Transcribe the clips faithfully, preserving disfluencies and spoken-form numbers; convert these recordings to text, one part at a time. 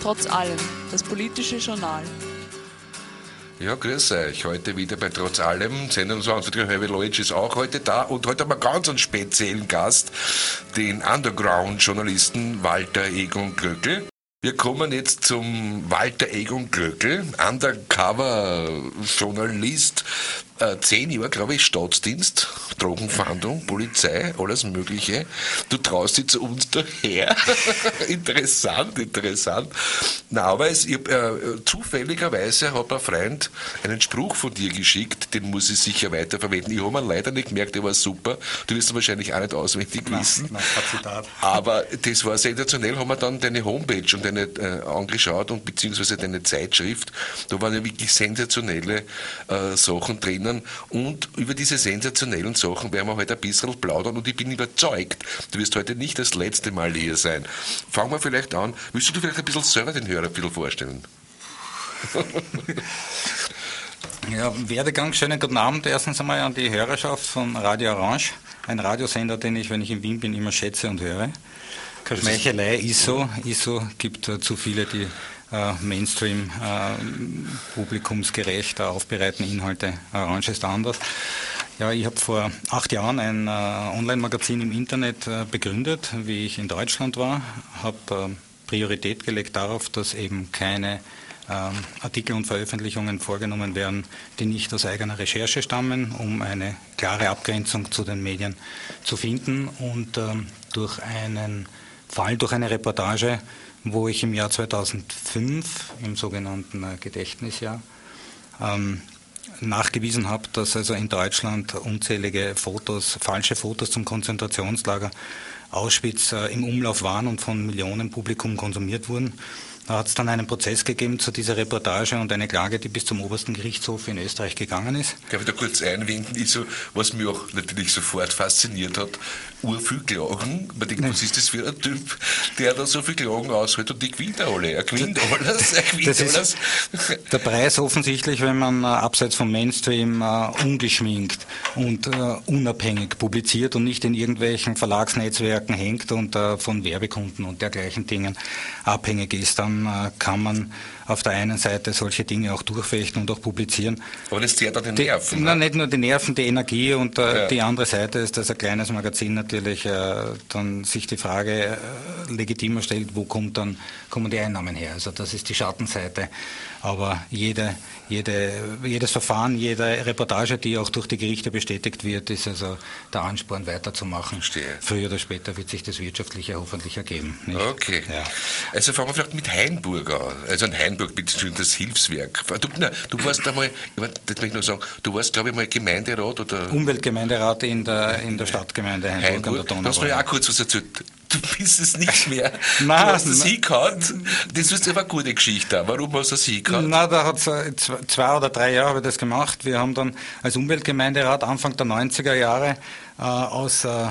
Trotz allem, das politische Journal. Ja, grüß euch. Heute wieder bei Trotz allem. Sendungsverantwortlicher Herbert Leutsch ist auch heute da. Und heute haben wir ganz einen speziellen Gast, den Underground-Journalisten Walter Egon Glöckl. Wir kommen jetzt zum Walter Egon Glöckl, Undercover-Journalist, äh, zehn Jahre, glaube ich, Staatsdienst, Drogenfahndung, Polizei, alles Mögliche. Du traust dich zu uns daher. Interessant, interessant. Na, aber es, ich, äh, zufälligerweise hat ein Freund einen Spruch von dir geschickt, den muss ich sicher weiterverwenden. Ich habe ihn leider nicht gemerkt, der war super. Du wirst ihn wahrscheinlich auch nicht auswendig wissen. Nein, nein, aber das war sensationell, haben wir dann deine Homepage und deine äh, angeschaut und beziehungsweise deine Zeitschrift. Da waren ja wirklich sensationelle äh, Sachen drinnen. Und über diese sensationellen Sachen werden wir heute ein bisschen plaudern und ich bin überzeugt, du wirst heute nicht das letzte Mal hier sein. Fangen wir vielleicht an. Willst du vielleicht ein bisschen selber den Hörer ein bisschen vorstellen? Ja, Werdegang, schönen guten Abend erstens einmal an die Hörerschaft von Radio Orange, ein Radiosender, den ich, wenn ich in Wien bin, immer schätze und höre. Keine Schmeichelei, ist so, ist so, gibt uh, zu viele, die uh, Mainstream, uh, publikumsgerecht uh, aufbereiten Inhalte. Orange ist anders. Ja, ich habe vor acht Jahren ein uh, Online-Magazin im Internet uh, begründet, wie ich in Deutschland war, habe uh, Priorität gelegt darauf, dass eben keine uh, Artikel und Veröffentlichungen vorgenommen werden, die nicht aus eigener Recherche stammen, um eine klare Abgrenzung zu den Medien zu finden und uh, durch einen vor allem durch eine Reportage, wo ich im Jahr zweitausendfünf, im sogenannten Gedächtnisjahr, ähm, nachgewiesen habe, dass also in Deutschland unzählige Fotos, falsche Fotos zum Konzentrationslager Auschwitz äh, im Umlauf waren und von Millionen Publikum konsumiert wurden. Da hat es dann einen Prozess gegeben zu dieser Reportage und eine Klage, die bis zum obersten Gerichtshof in Österreich gegangen ist. Darf ich da kurz einwenden, ist so, was mich auch natürlich sofort fasziniert hat, urviel Klagen. Man denkt, was ist das für ein Typ, der da so viel Klagen aushält und die gewinnt alle. Er gewinnt alles, er gewinnt das alles. Ist der Preis offensichtlich, wenn man äh, abseits vom Mainstream äh, ungeschminkt und äh, unabhängig publiziert und nicht in irgendwelchen Verlagsnetzwerken hängt und äh, von Werbekunden und dergleichen Dingen abhängig ist, dann kann man auf der einen Seite solche Dinge auch durchfechten und auch publizieren. Aber das zehrt auch die Nerven. Die, na, nicht nur die Nerven, die Energie und äh, ja. Die andere Seite ist, dass ein kleines Magazin natürlich äh, dann sich die Frage äh, legitimer stellt, wo kommt dann, kommen die Einnahmen her. Also das ist die Schattenseite. Aber jede, jede, jedes Verfahren, jede Reportage, die auch durch die Gerichte bestätigt wird, ist also der Ansporn weiterzumachen. Verstehe. Früher oder später wird sich das Wirtschaftliche hoffentlich ergeben. Nicht? Okay. Ja. Also fangen wir vielleicht mit Hainburg an. Also in Hainburg bitte das Hilfswerk. Du, na, du warst einmal, das möchte ich noch sagen, du warst glaube ich mal Gemeinderat oder? Umweltgemeinderat in der, in der Stadtgemeinde Hainburg, Hainburg. an der Donau. Du hast mir ja auch kurz was erzählt. Du bist es nicht mehr. Nein, du hast das hingehauen. Das ist aber eine gute Geschichte. Warum hast du das hingehauen? Na, da hat zwei oder drei Jahre habe ich das gemacht. Wir haben dann als Umweltgemeinderat Anfang der neunziger Jahre äh, aus, äh,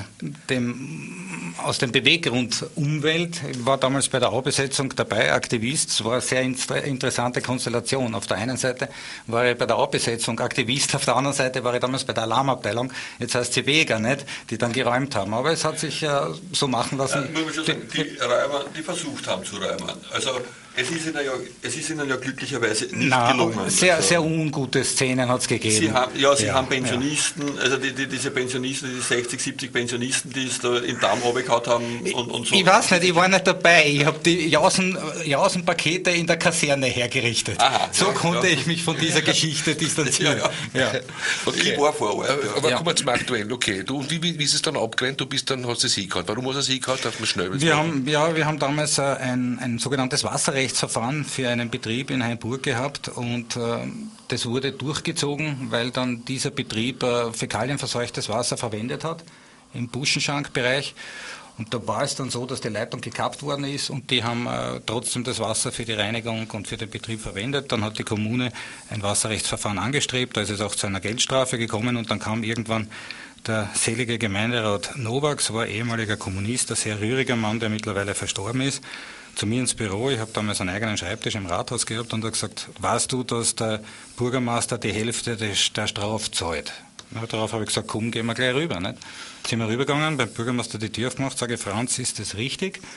dem, aus dem Beweggrund Umwelt, ich war damals bei der Aubesetzung dabei, Aktivist. Es war eine sehr interessante Konstellation. Auf der einen Seite war ich bei der Aubesetzung Aktivist, auf der anderen Seite war ich damals bei der Alarmabteilung, jetzt heißt sie Weger, nicht, die dann geräumt haben. Aber es hat sich äh, so machen lassen. Ja, muss man schon sagen, die Räumer, die versucht haben zu räumen. Also es ist ihnen ja, es ist ihnen ja glücklicherweise nicht Na, gelungen. Sehr, also, sehr ungute Szenen hat es gegeben. Sie haben, ja, sie ja, haben Pensionisten, ja. also die, die, diese Pensionisten, die sechzig, siebzig Pensionisten, die es da im Darm runtergehauen haben und, und so. Ich weiß nicht, ich war nicht dabei. Ich habe die Jausen, Jausenpakete in der Kaserne hergerichtet. Aha, so ja, konnte ja. ich mich von dieser Geschichte distanzieren. Ja, ja. Ja. Okay. Ich war vor Ort. Aber, aber ja. kommen wir zum Aktuellen. Okay, du, und wie, wie ist es dann abgelehnt? Du bist dann, hast du es hingehauen. Warum hast du es hingehauen? Darf man schnell wir haben, ja, wir haben damals äh, ein, ein sogenanntes Wasserrechtsverfahren für einen Betrieb in Hainburg gehabt und äh, das wurde durchgezogen, weil dann dieser Betrieb äh, fäkalienverseuchtes Wasser verwendet hat im Buschenschankbereich. Und da war es dann so, dass die Leitung gekappt worden ist und die haben äh, trotzdem das Wasser für die Reinigung und für den Betrieb verwendet. Dann hat die Kommune ein Wasserrechtsverfahren angestrebt, da ist es auch zu einer Geldstrafe gekommen und dann kam irgendwann der selige Gemeinderat Nowak, so war ehemaliger Kommunist, ein sehr rühriger Mann, der mittlerweile verstorben ist, zu mir ins Büro. Ich habe damals einen eigenen Schreibtisch im Rathaus gehabt und hat gesagt, weißt du, dass der Bürgermeister die Hälfte des, der Strafe zahlt? Na, darauf habe ich gesagt, komm, gehen wir gleich rüber. Nicht? Sind wir rübergegangen, beim Bürgermeister die Tür aufgemacht, sage, Franz, ist das richtig?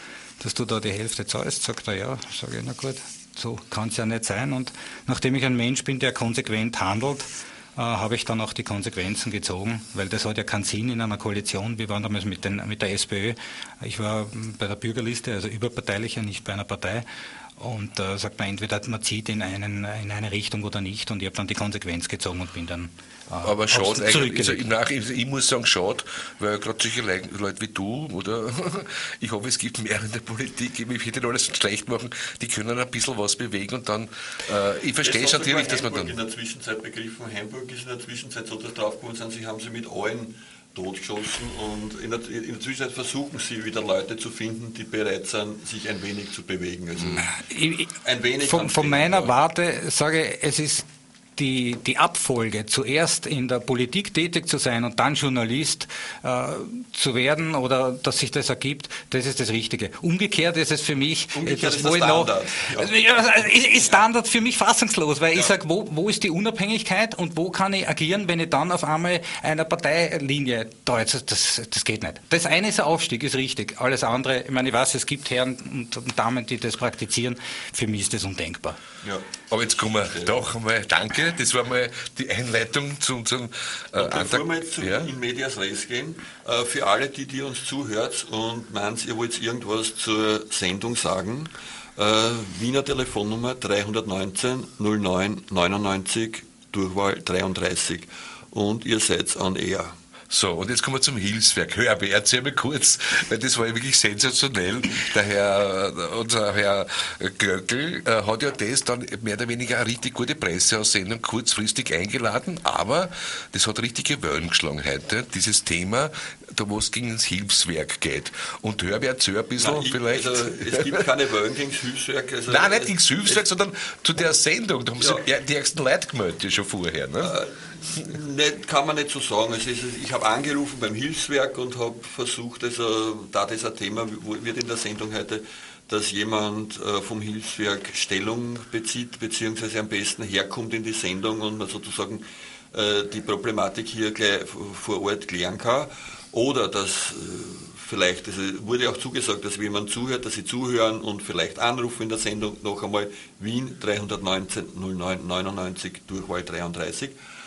dass du da die Hälfte zahlst. Sagt er, ja, sage ich, na gut, so kann es ja nicht sein. Und nachdem ich ein Mensch bin, der konsequent handelt, äh, habe ich dann auch die Konsequenzen gezogen, weil das hat ja keinen Sinn in einer Koalition. Wir waren damals mit, den, mit der SPÖ. Ich war bei der Bürgerliste, also überparteilicher, nicht bei einer Partei. Und da äh, sagt man entweder, man zieht in, einen, in eine Richtung oder nicht, und ich habe dann die Konsequenz gezogen und bin dann äh, Aber schade eigentlich, also zurückgelegt. nach, ich muss sagen, schade, weil gerade solche Leute, Leute wie du, oder ich hoffe, es gibt mehr in der Politik, ich will nicht alles schlecht machen, die können ein bisschen was bewegen und dann, äh, ich verstehe schon natürlich, dass man dann... in der Zwischenzeit begriffen, Hamburg ist in der Zwischenzeit so, dass draufgekommen sind, sie haben sie mit allen totgeschossen, und in der, in der Zwischenzeit versuchen sie wieder Leute zu finden, die bereit sind, sich ein wenig zu bewegen. Also Ich, ein wenig von, von meiner ja. Warte sage ich, es ist die, die Abfolge, zuerst in der Politik tätig zu sein und dann Journalist äh, zu werden, oder dass sich das ergibt, das ist das Richtige. Umgekehrt ist es für mich Umgekehrt etwas, ist wo das ich noch, Standard. also, ja, ist, ist Standard für mich fassungslos, weil Ja. ich sage, wo, wo ist die Unabhängigkeit und wo kann ich agieren, wenn ich dann auf einmal einer Parteilinie da jetzt, das, das geht nicht. Das eine ist ein Aufstieg, ist richtig. Alles andere, ich meine, ich weiß, es gibt Herren und, und Damen, die das praktizieren. Für mich ist das undenkbar. Ja. Aber jetzt kommen wir doch einmal, danke, das war mal die Einleitung zu unserem äh, Antrag. Bevor wir jetzt zu Ja. in Medias Res gehen, äh, für alle, die, die uns zuhört und meint, ihr wollt irgendwas zur Sendung sagen, äh, Wiener Telefonnummer dreihundertneunzehn null neun neunundneunzig, Durchwahl dreiunddreißig, und ihr seid on air. So, und jetzt kommen wir zum Hilfswerk. Herbert, erzähl mir kurz, weil das war ja wirklich sensationell. Der Herr, unser Herr Glöckl äh, hat ja das dann mehr oder weniger eine richtig gute Presseaussendung kurzfristig eingeladen, aber das hat richtige Wellen geschlagen heute, dieses Thema, da wo es gegen das Hilfswerk geht. Und Herbert, erzähl ein bisschen Nein, ich, vielleicht. Also, es gibt keine Wellen gegen das Hilfswerk. Also, Nein, nicht gegen das Hilfswerk, sondern zu der Sendung. Da haben Ja. sich die ersten Leute gemeldet schon vorher. Ne? Äh, Nicht, kann man nicht so sagen. Also ich habe angerufen beim Hilfswerk und habe versucht, also, da das ein Thema wird in der Sendung heute, dass jemand äh, vom Hilfswerk Stellung bezieht, beziehungsweise am besten herkommt in die Sendung und man sozusagen äh, die Problematik hier gleich vor Ort klären kann. Oder dass äh, vielleicht, also wurde auch zugesagt, dass jemand zuhört, dass sie zuhören und vielleicht anrufen in der Sendung noch einmal Wien dreihundertneunzehn null neun neunundneunzig, Durchwahl dreiunddreißig.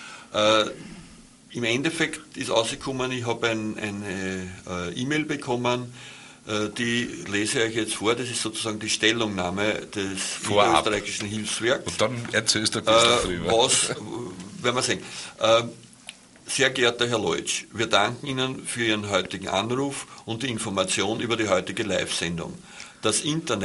Äh, Im Endeffekt ist rausgekommen, ich habe ein, eine äh, E-Mail bekommen, äh, die lese ich euch jetzt vor, das ist sozusagen die Stellungnahme des Vorab. österreichischen Hilfswerks. Und dann erzählst du ein bisschen Äh, drüber. was, werden wir sehen. Äh, sehr geehrter Herr Leutsch, wir danken Ihnen für Ihren heutigen Anruf und die Information über die heutige Live-Sendung. Das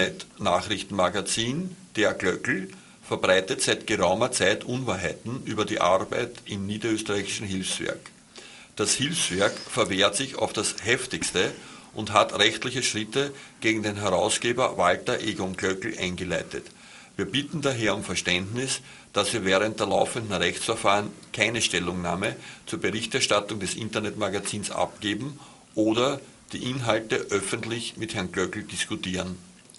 Internet-Nachrichtenmagazin Der Glöckl verbreitet seit geraumer Zeit Unwahrheiten über die Arbeit im niederösterreichischen Hilfswerk. Das Hilfswerk verwehrt sich auf das heftigste und hat rechtliche Schritte gegen den Herausgeber Walter Egon Glöckl eingeleitet. Wir bitten daher um Verständnis, dass wir während der laufenden Rechtsverfahren keine Stellungnahme zur Berichterstattung des Internetmagazins abgeben oder die Inhalte öffentlich mit Herrn Glöckl diskutieren.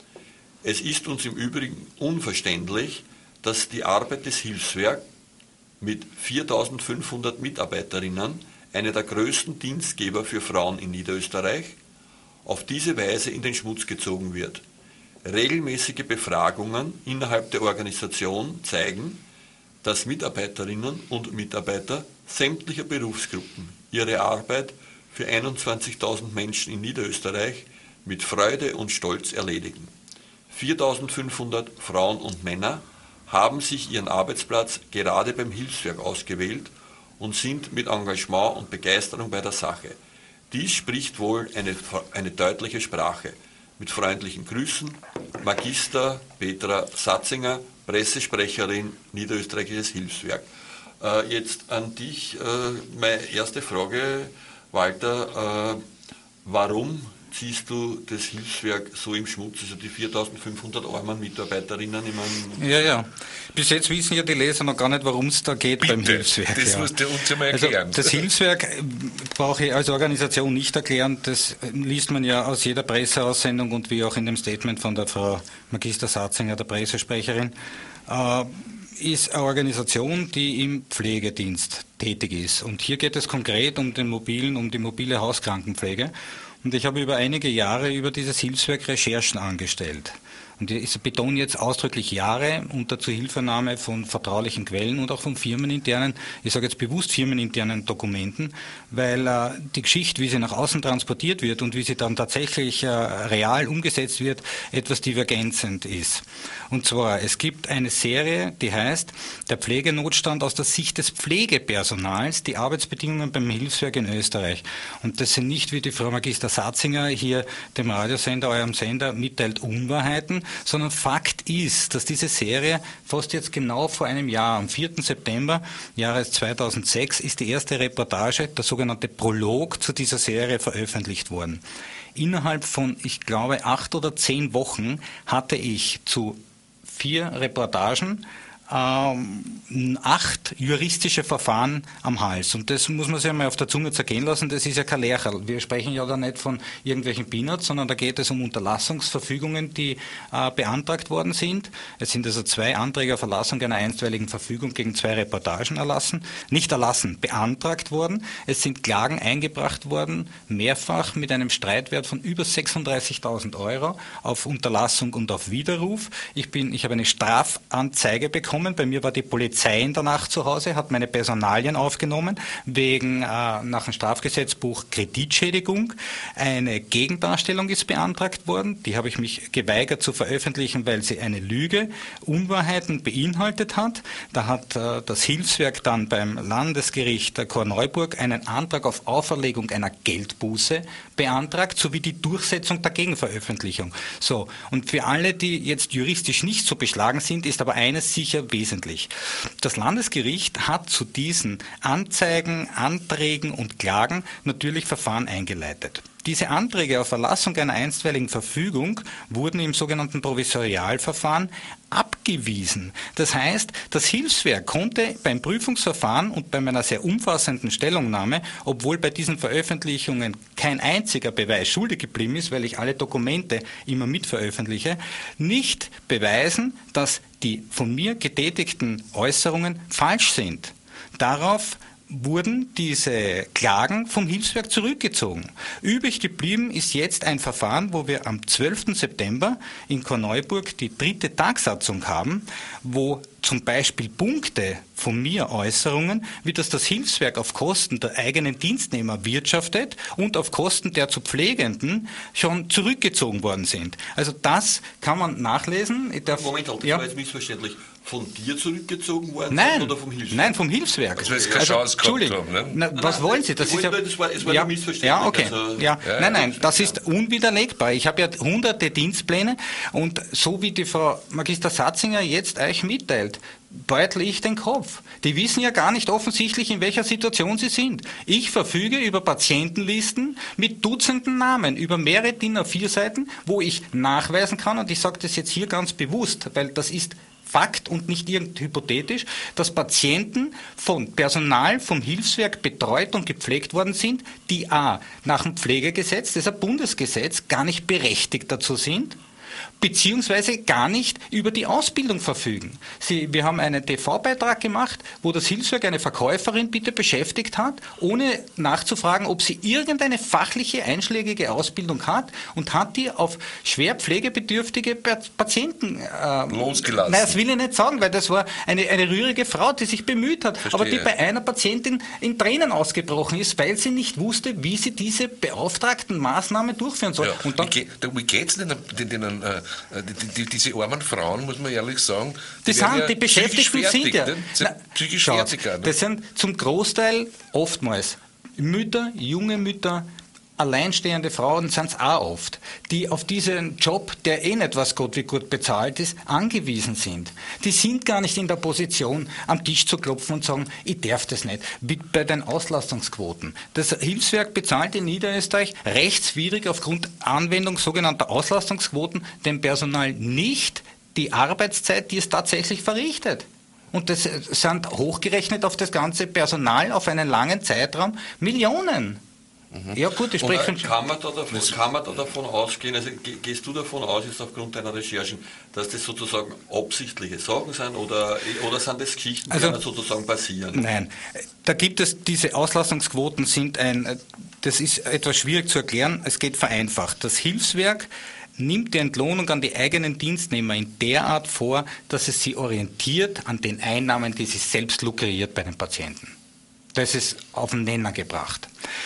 Es ist uns im Übrigen unverständlich, dass die Arbeit des Hilfswerks mit viertausendfünfhundert Mitarbeiterinnen, einer der größten Dienstgeber für Frauen in Niederösterreich, auf diese Weise in den Schmutz gezogen wird. Regelmäßige Befragungen innerhalb der Organisation zeigen, dass Mitarbeiterinnen und Mitarbeiter sämtlicher Berufsgruppen ihre Arbeit für einundzwanzigtausend Menschen in Niederösterreich mit Freude und Stolz erledigen. viertausendfünfhundert Frauen und Männer haben sich ihren Arbeitsplatz gerade beim Hilfswerk ausgewählt und sind mit Engagement und Begeisterung bei der Sache. Dies spricht wohl eine, eine deutliche Sprache. Mit freundlichen Grüßen, Magister Petra Satzinger, Pressesprecherin Niederösterreichisches Hilfswerk. Äh, jetzt an dich äh, meine erste Frage, Walter. Äh, warum siehst du das Hilfswerk so im Schmutz, also die viertausendfünfhundert armen Mitarbeiterinnen? Ich meine, Ja, ja. Bis jetzt wissen ja die Leser noch gar nicht, worum es da geht Bitte, beim Hilfswerk. das ja. musst du uns einmal Also erklären. das Hilfswerk brauche ich als Organisation nicht erklären, das liest man ja aus jeder Presseaussendung und wie auch in dem Statement von der Frau Magister Satzinger, der Pressesprecherin, äh, ist eine Organisation, die im Pflegedienst tätig ist. Und hier geht es konkret um den mobilen, um die mobile Hauskrankenpflege. Und ich habe über einige Jahre über dieses Hilfswerk Recherchen angestellt. Und ich betone jetzt ausdrücklich Jahre unter Zuhilfenahme von vertraulichen Quellen und auch von firmeninternen, ich sage jetzt bewusst firmeninternen Dokumenten, weil äh, die Geschichte, wie sie nach außen transportiert wird und wie sie dann tatsächlich äh, real umgesetzt wird, etwas divergenzend ist. Und zwar, es gibt eine Serie, die heißt Der Pflegenotstand aus der Sicht des Pflegepersonals, die Arbeitsbedingungen beim Hilfswerk in Österreich. Und das sind nicht, wie die Frau Magister Satzinger hier dem Radiosender, eurem Sender, mitteilt, Unwahrheiten, sondern Fakt ist, dass diese Serie fast jetzt genau vor einem Jahr, am vierten September Jahres zweitausendsechs, ist die erste Reportage, der sogenannte Prolog zu dieser Serie veröffentlicht worden. Innerhalb von, ich glaube, acht oder zehn Wochen hatte ich zu vier Reportagen ähm, acht juristische Verfahren am Hals. Und das muss man sich einmal auf der Zunge zergehen lassen, das ist ja kein Lercherl. Wir sprechen ja da nicht von irgendwelchen Peanuts, sondern da geht es um Unterlassungsverfügungen, die äh, beantragt worden sind. Es sind also zwei Anträge auf Erlassung einer einstweiligen Verfügung gegen zwei Reportagen erlassen. Nicht erlassen, beantragt worden. Es sind Klagen eingebracht worden, mehrfach mit einem Streitwert von über sechsunddreißigtausend Euro auf Unterlassung und auf Widerruf. Ich bin, ich habe eine Strafanzeige bekommen. Bei mir war die Polizei in der Nacht zu Hause, hat meine Personalien aufgenommen, wegen äh, nach dem Strafgesetzbuch Kreditschädigung. Eine Gegendarstellung ist beantragt worden, die habe ich mich geweigert zu veröffentlichen, weil sie eine Lüge, Unwahrheiten beinhaltet hat. Da hat äh, das Hilfswerk dann beim Landesgericht äh, Korneuburg einen Antrag auf Auferlegung einer Geldbuße beantragt, sowie die Durchsetzung der Gegenveröffentlichung. So, und für alle, die jetzt juristisch nicht so beschlagen sind, ist aber eines sicher wesentlich. Das Landesgericht hat zu diesen Anzeigen, Anträgen und Klagen natürlich Verfahren eingeleitet. Diese Anträge auf Erlassung einer einstweiligen Verfügung wurden im sogenannten Provisorialverfahren abgewiesen. Das heißt, das Hilfswerk konnte beim Prüfungsverfahren und bei meiner sehr umfassenden Stellungnahme, obwohl bei diesen Veröffentlichungen kein einziger Beweis schuldig geblieben ist, weil ich alle Dokumente immer mitveröffentliche, nicht beweisen, dass die von mir getätigten Äußerungen falsch sind. Darauf wurden diese Klagen vom Hilfswerk zurückgezogen. Übrig geblieben ist jetzt ein Verfahren, wo wir am zwölften September in Korneuburg die dritte Tagsatzung haben, wo zum Beispiel Punkte von mir, Äußerungen, wie das das Hilfswerk auf Kosten der eigenen Dienstnehmer wirtschaftet und auf Kosten der zu Pflegenden schon zurückgezogen worden sind. Also das kann man nachlesen. Ich darf, Moment, das ja. war jetzt missverständlich. Von dir zurückgezogen worden Nein, oder vom Hilfswerk? Nein, vom Hilfswerk. Also, jetzt keine Chance gehabt haben, ne? Na, was nein, wollen Sie? Das ich ist ja, wollte, das war, es war ja, ein Missverständnis. ja, okay. Also, ja. ja, nein, nein, das ist unwiderlegbar. Ich habe ja hunderte Dienstpläne und so wie die Frau Magister Satzinger jetzt euch mitteilt, beutle ich den Kopf. Die wissen ja gar nicht offensichtlich, in welcher Situation sie sind. Ich verfüge über Patientenlisten mit Dutzenden Namen, über mehrere D I N A vier Seiten, wo ich nachweisen kann, und ich sage das jetzt hier ganz bewusst, weil das ist Fakt und nicht irgend hypothetisch, dass Patienten von Personal vom Hilfswerk betreut und gepflegt worden sind, die a. nach dem Pflegegesetz, das ist ein Bundesgesetz, gar nicht berechtigt dazu sind, beziehungsweise gar nicht über die Ausbildung verfügen. Sie, wir haben einen T V-Beitrag gemacht, wo das Hilfswerk eine Verkäuferin bitte beschäftigt hat, ohne nachzufragen, ob sie irgendeine fachliche, einschlägige Ausbildung hat, und hat die auf schwer pflegebedürftige Patienten äh, losgelassen. Nein, das will ich nicht sagen, weil das war eine, eine rührige Frau, die sich bemüht hat, Verstehe. aber die bei einer Patientin in Tränen ausgebrochen ist, weil sie nicht wusste, wie sie diese beauftragten Maßnahmen durchführen soll. Ja. Und dann, wie, geht, wie geht's denn den, den, den, äh, die, die, diese armen Frauen, muss man ehrlich sagen, die, werden sind, ja die Beschäftigten psychisch sind ja, fertig, ne? Sind na, psychisch schau, fertig. Ne? Das sind zum Großteil oftmals Mütter, junge Mütter, alleinstehende Frauen sind es auch oft, die auf diesen Job, der eh nicht was Gott wie gut bezahlt ist, angewiesen sind. Die sind gar nicht in der Position, am Tisch zu klopfen und sagen, ich darf das nicht. Wie bei den Auslastungsquoten. Das Hilfswerk bezahlt in Niederösterreich rechtswidrig aufgrund Anwendung sogenannter Auslastungsquoten dem Personal nicht die Arbeitszeit, die es tatsächlich verrichtet. Und das sind hochgerechnet auf das ganze Personal auf einen langen Zeitraum Millionen. Mhm. Ja gut, ich spreche von... Kann man, da davon, kann man da davon ausgehen, also gehst du davon aus, jetzt aufgrund deiner Recherchen, dass das sozusagen absichtliche Sachen sind oder, oder sind das Geschichten, die also, sozusagen passieren? Nein, da gibt es, diese Auslastungsquoten sind ein das ist etwas schwierig zu erklären, es geht vereinfacht. Das Hilfswerk nimmt die Entlohnung an die eigenen Dienstnehmer in der Art vor, dass es sie orientiert an den Einnahmen, die sie selbst lukriert bei den Patienten. Das ist auf den Nenner gebracht.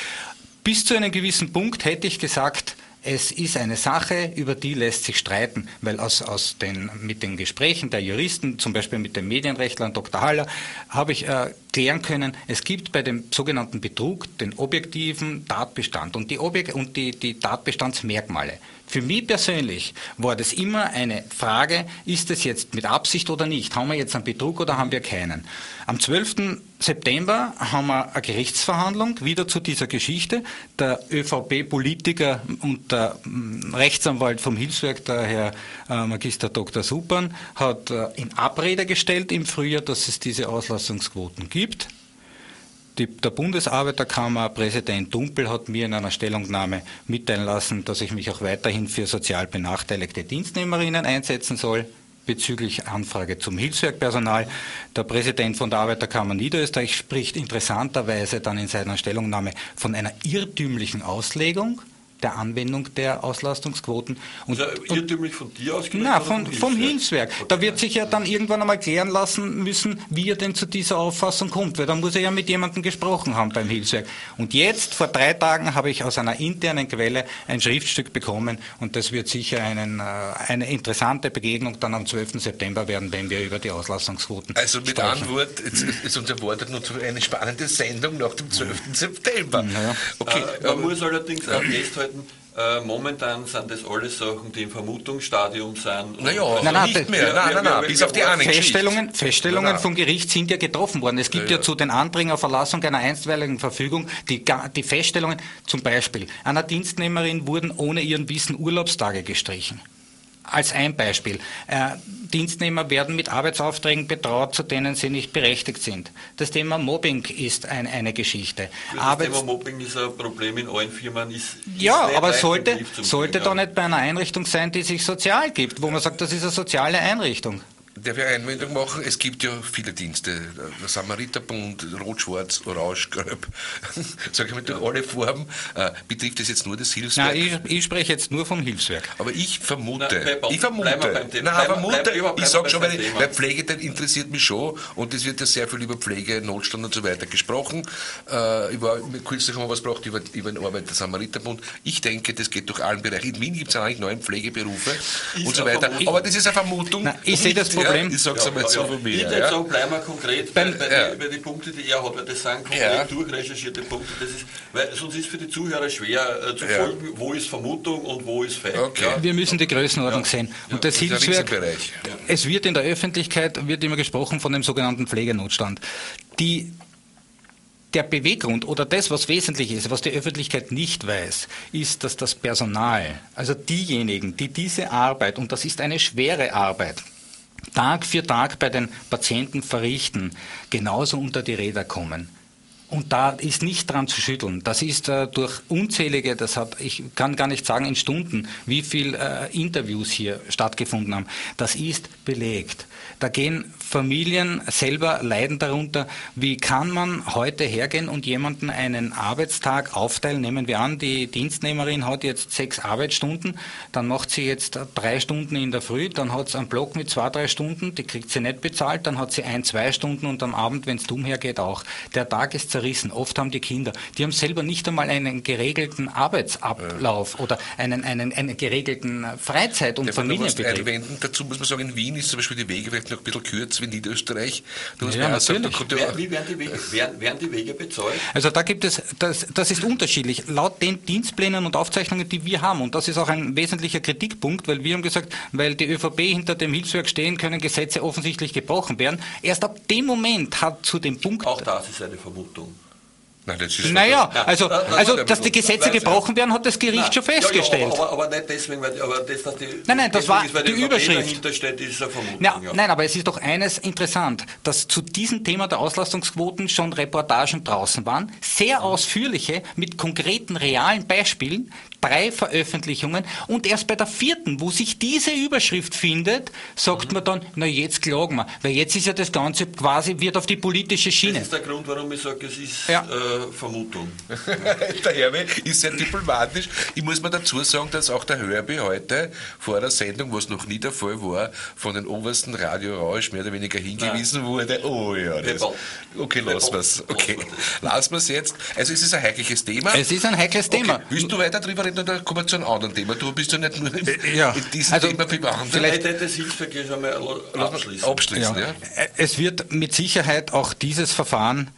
Bis zu einem gewissen Punkt hätte ich gesagt, es ist eine Sache, über die lässt sich streiten, weil aus, aus den, mit den Gesprächen der Juristen, zum Beispiel mit dem Medienrechtler Doktor Haller, habe ich äh, klären können, es gibt bei dem sogenannten Betrug den objektiven Tatbestand und die, Objek- und die, die Tatbestandsmerkmale. Für mich persönlich war das immer eine Frage, ist es jetzt mit Absicht oder nicht? Haben wir jetzt einen Betrug oder haben wir keinen? Am zwölften September haben wir eine Gerichtsverhandlung wieder zu dieser Geschichte. Der ÖVP-Politiker und der Rechtsanwalt vom Hilfswerk, der Herr äh, Magister Doktor Suppan, hat äh, in Abrede gestellt im Frühjahr, dass es diese Auslassungsquoten gibt. Die, der Bundesarbeiterkammer-Präsident Dumpel hat mir in einer Stellungnahme mitteilen lassen, dass ich mich auch weiterhin für sozial benachteiligte Dienstnehmerinnen einsetzen soll, bezüglich Anfrage zum Hilfswerkpersonal. Der Präsident von der Arbeiterkammer Niederösterreich spricht interessanterweise dann in seiner Stellungnahme von einer irrtümlichen Auslegung der Anwendung der Auslastungsquoten. Und, also irrtümlich von dir ausgelegt? Nein, von, vom Hilfswerk. Okay. Da wird sich ja dann irgendwann einmal klären lassen müssen, wie er denn zu dieser Auffassung kommt, weil da muss er ja mit jemandem gesprochen haben beim Hilfswerk. Und jetzt, vor drei Tagen, habe ich aus einer internen Quelle ein Schriftstück bekommen und das wird sicher einen, eine interessante Begegnung dann am zwölften September werden, wenn wir über die Auslastungsquoten Also mit sprechen. Antwort, jetzt ist uns erwartet noch eine spannende Sendung nach dem zwölften September. Ja. Okay, äh, man muss allerdings auch festhalten, Äh, momentan sind das alles Sachen, die im Vermutungsstadium sind. Naja, also nein, nein, nicht mehr. Nein, nein, nein, bis auf die eine Feststellungen, Geschichte. Feststellungen Nein, nein. vom Gericht sind ja getroffen worden. Es gibt Ja, ja, ja. zu den Anträgen auf Erlassung einer einstweiligen Verfügung die, die Feststellungen, zum Beispiel, einer Dienstnehmerin wurden ohne ihren Wissen Urlaubstage gestrichen. Als ein Beispiel. Äh, Dienstnehmer werden mit Arbeitsaufträgen betraut, zu denen sie nicht berechtigt sind. Das Thema Mobbing ist ein, eine Geschichte. Das Arbeits- Thema Mobbing ist ein Problem in allen Firmen. Ist, ist ja, nicht aber leicht sollte, im Griff zu sollte kriegen, da ja. nicht bei einer Einrichtung sein, die sich sozial gibt, wo man sagt, das ist eine soziale Einrichtung. Darf ich eine Einwendung machen? Es gibt ja viele Dienste. Der Samariterbund, Rot-Schwarz, Orange, Gelb, sage ich mal, durch alle Formen. Äh, betrifft das jetzt nur das Hilfswerk? Nein, ich, ich spreche jetzt nur vom Hilfswerk. Aber ich vermute, Nein, bleib- ich vermute, bleib mal beim Thema. nein, Bleib- vermute, bleib- bleib- ich bleib sage mal schon, beim weil, Thema. weil Pflege, das interessiert mich schon und es wird ja sehr viel über Pflege, Notstand und so weiter gesprochen. Äh, ich war kürzlich mal was gebracht über, über den Arbeiter Samariterbund. Ich denke, das geht durch allen Bereichen. In Wien gibt es eigentlich neue Pflegeberufe Ist und so eine weiter. Vermutung. Aber das ist eine Vermutung. Nein, ich sehe das Problem- Ja, ich sage es einmal so von Ich mir. würde Ja. sagen, bleiben wir konkret Beim- bei, bei, ja. die, bei die Punkte, die er hat, weil das sind konkret Ja. durchrecherchierte Punkte. Das ist, weil sonst ist für die Zuhörer schwer äh, zu Ja. folgen, wo ist Vermutung und wo ist Fakt. Okay. Ja. Wir müssen die Größenordnung sehen. Und das Das ist ein Hilfswerk, Riesenbereich. es wird in der Öffentlichkeit, wird immer gesprochen von dem sogenannten Pflegenotstand. Die, der Beweggrund oder das, was wesentlich ist, was die Öffentlichkeit nicht weiß, ist, dass das Personal, also diejenigen, die diese Arbeit, und das ist eine schwere Arbeit, Tag für Tag bei den Patienten verrichten, genauso unter die Räder kommen. Und da ist nicht dran zu schütteln. Das ist äh, durch unzählige, das hat, ich kann gar nicht sagen in Stunden, wie viele äh, Interviews hier stattgefunden haben. Das ist belegt. Da gehen Familien selber leiden darunter. Wie kann man heute hergehen und jemanden einen Arbeitstag aufteilen? Nehmen wir an, die Dienstnehmerin hat jetzt sechs Arbeitsstunden, dann macht sie jetzt drei Stunden in der Früh, dann hat sie einen Block mit zwei, drei Stunden, die kriegt sie nicht bezahlt, dann hat sie ein, zwei Stunden und am Abend, wenn es dumm hergeht, auch. Der Tag ist zerrissen. Oft haben die Kinder, die haben selber nicht einmal einen geregelten Arbeitsablauf oder einen, einen, einen geregelten Freizeit- und Darf man noch was Familienbetrieb. einwenden? Dazu muss man sagen, in Wien ist zum Beispiel die Wege vielleicht noch ein bisschen kürzer wie in Niederösterreich. Da muss Ja, man auch sagen, da natürlich. konnte Wer- Wie werden die, Wege, werden, werden die Wege bezahlt? Also da gibt es, das, das ist unterschiedlich. Laut den Dienstplänen und Aufzeichnungen, die wir haben, und das ist auch ein wesentlicher Kritikpunkt, weil wir haben gesagt, weil die ÖVP hinter dem Hilfswerk stehen, können Gesetze offensichtlich gebrochen werden. Erst ab dem Moment hat zu dem Punkt... Auch das ist eine Vermutung. Nein, das ist Naja, also, Ja, also ja, dass die Gesetze weil- gebrochen werden, hat das Gericht Nein. schon festgestellt. Ja, ja, aber, aber nicht deswegen, weil, aber das, dass die, Nein, nein, das deswegen war ist, weil die ÖVP Überschrift. dahinter steht, ist eine Vermutung. Ja, ja. Nein, aber es ist doch eines interessant, dass zu diesem Thema der Auslastungsquoten schon Reportagen draußen waren, sehr ausführliche, mit konkreten, realen Beispielen, drei Veröffentlichungen und erst bei der vierten, wo sich diese Überschrift findet, sagt mhm. man dann, na jetzt klagen wir. Weil jetzt ist ja das Ganze quasi, wird auf die politische Schiene. Das ist der Grund, warum ich sage, es ist ja. äh, Vermutung. Der Herbie ist sehr diplomatisch. Ich muss mir dazu sagen, dass auch der Herbie heute vor der Sendung, was noch nie der Fall war, von den obersten Radio Rausch mehr oder weniger hingewiesen Nein. wurde. Oh ja, das. Okay, lassen wir es. Okay, lassen wir es jetzt. Also es ist ein heikles Thema. Es ist ein heikles Thema. Okay. Willst du weiter drüber reden oder kommen wir zu einem anderen Thema? Du bist ja nicht nur in, ja. in diesem also, Thema bewandert. Vielleicht hätte das Hilfsverkehr schon mal abschließen. abschließen ja. Ja. Es wird mit Sicherheit auch dieses Verfahren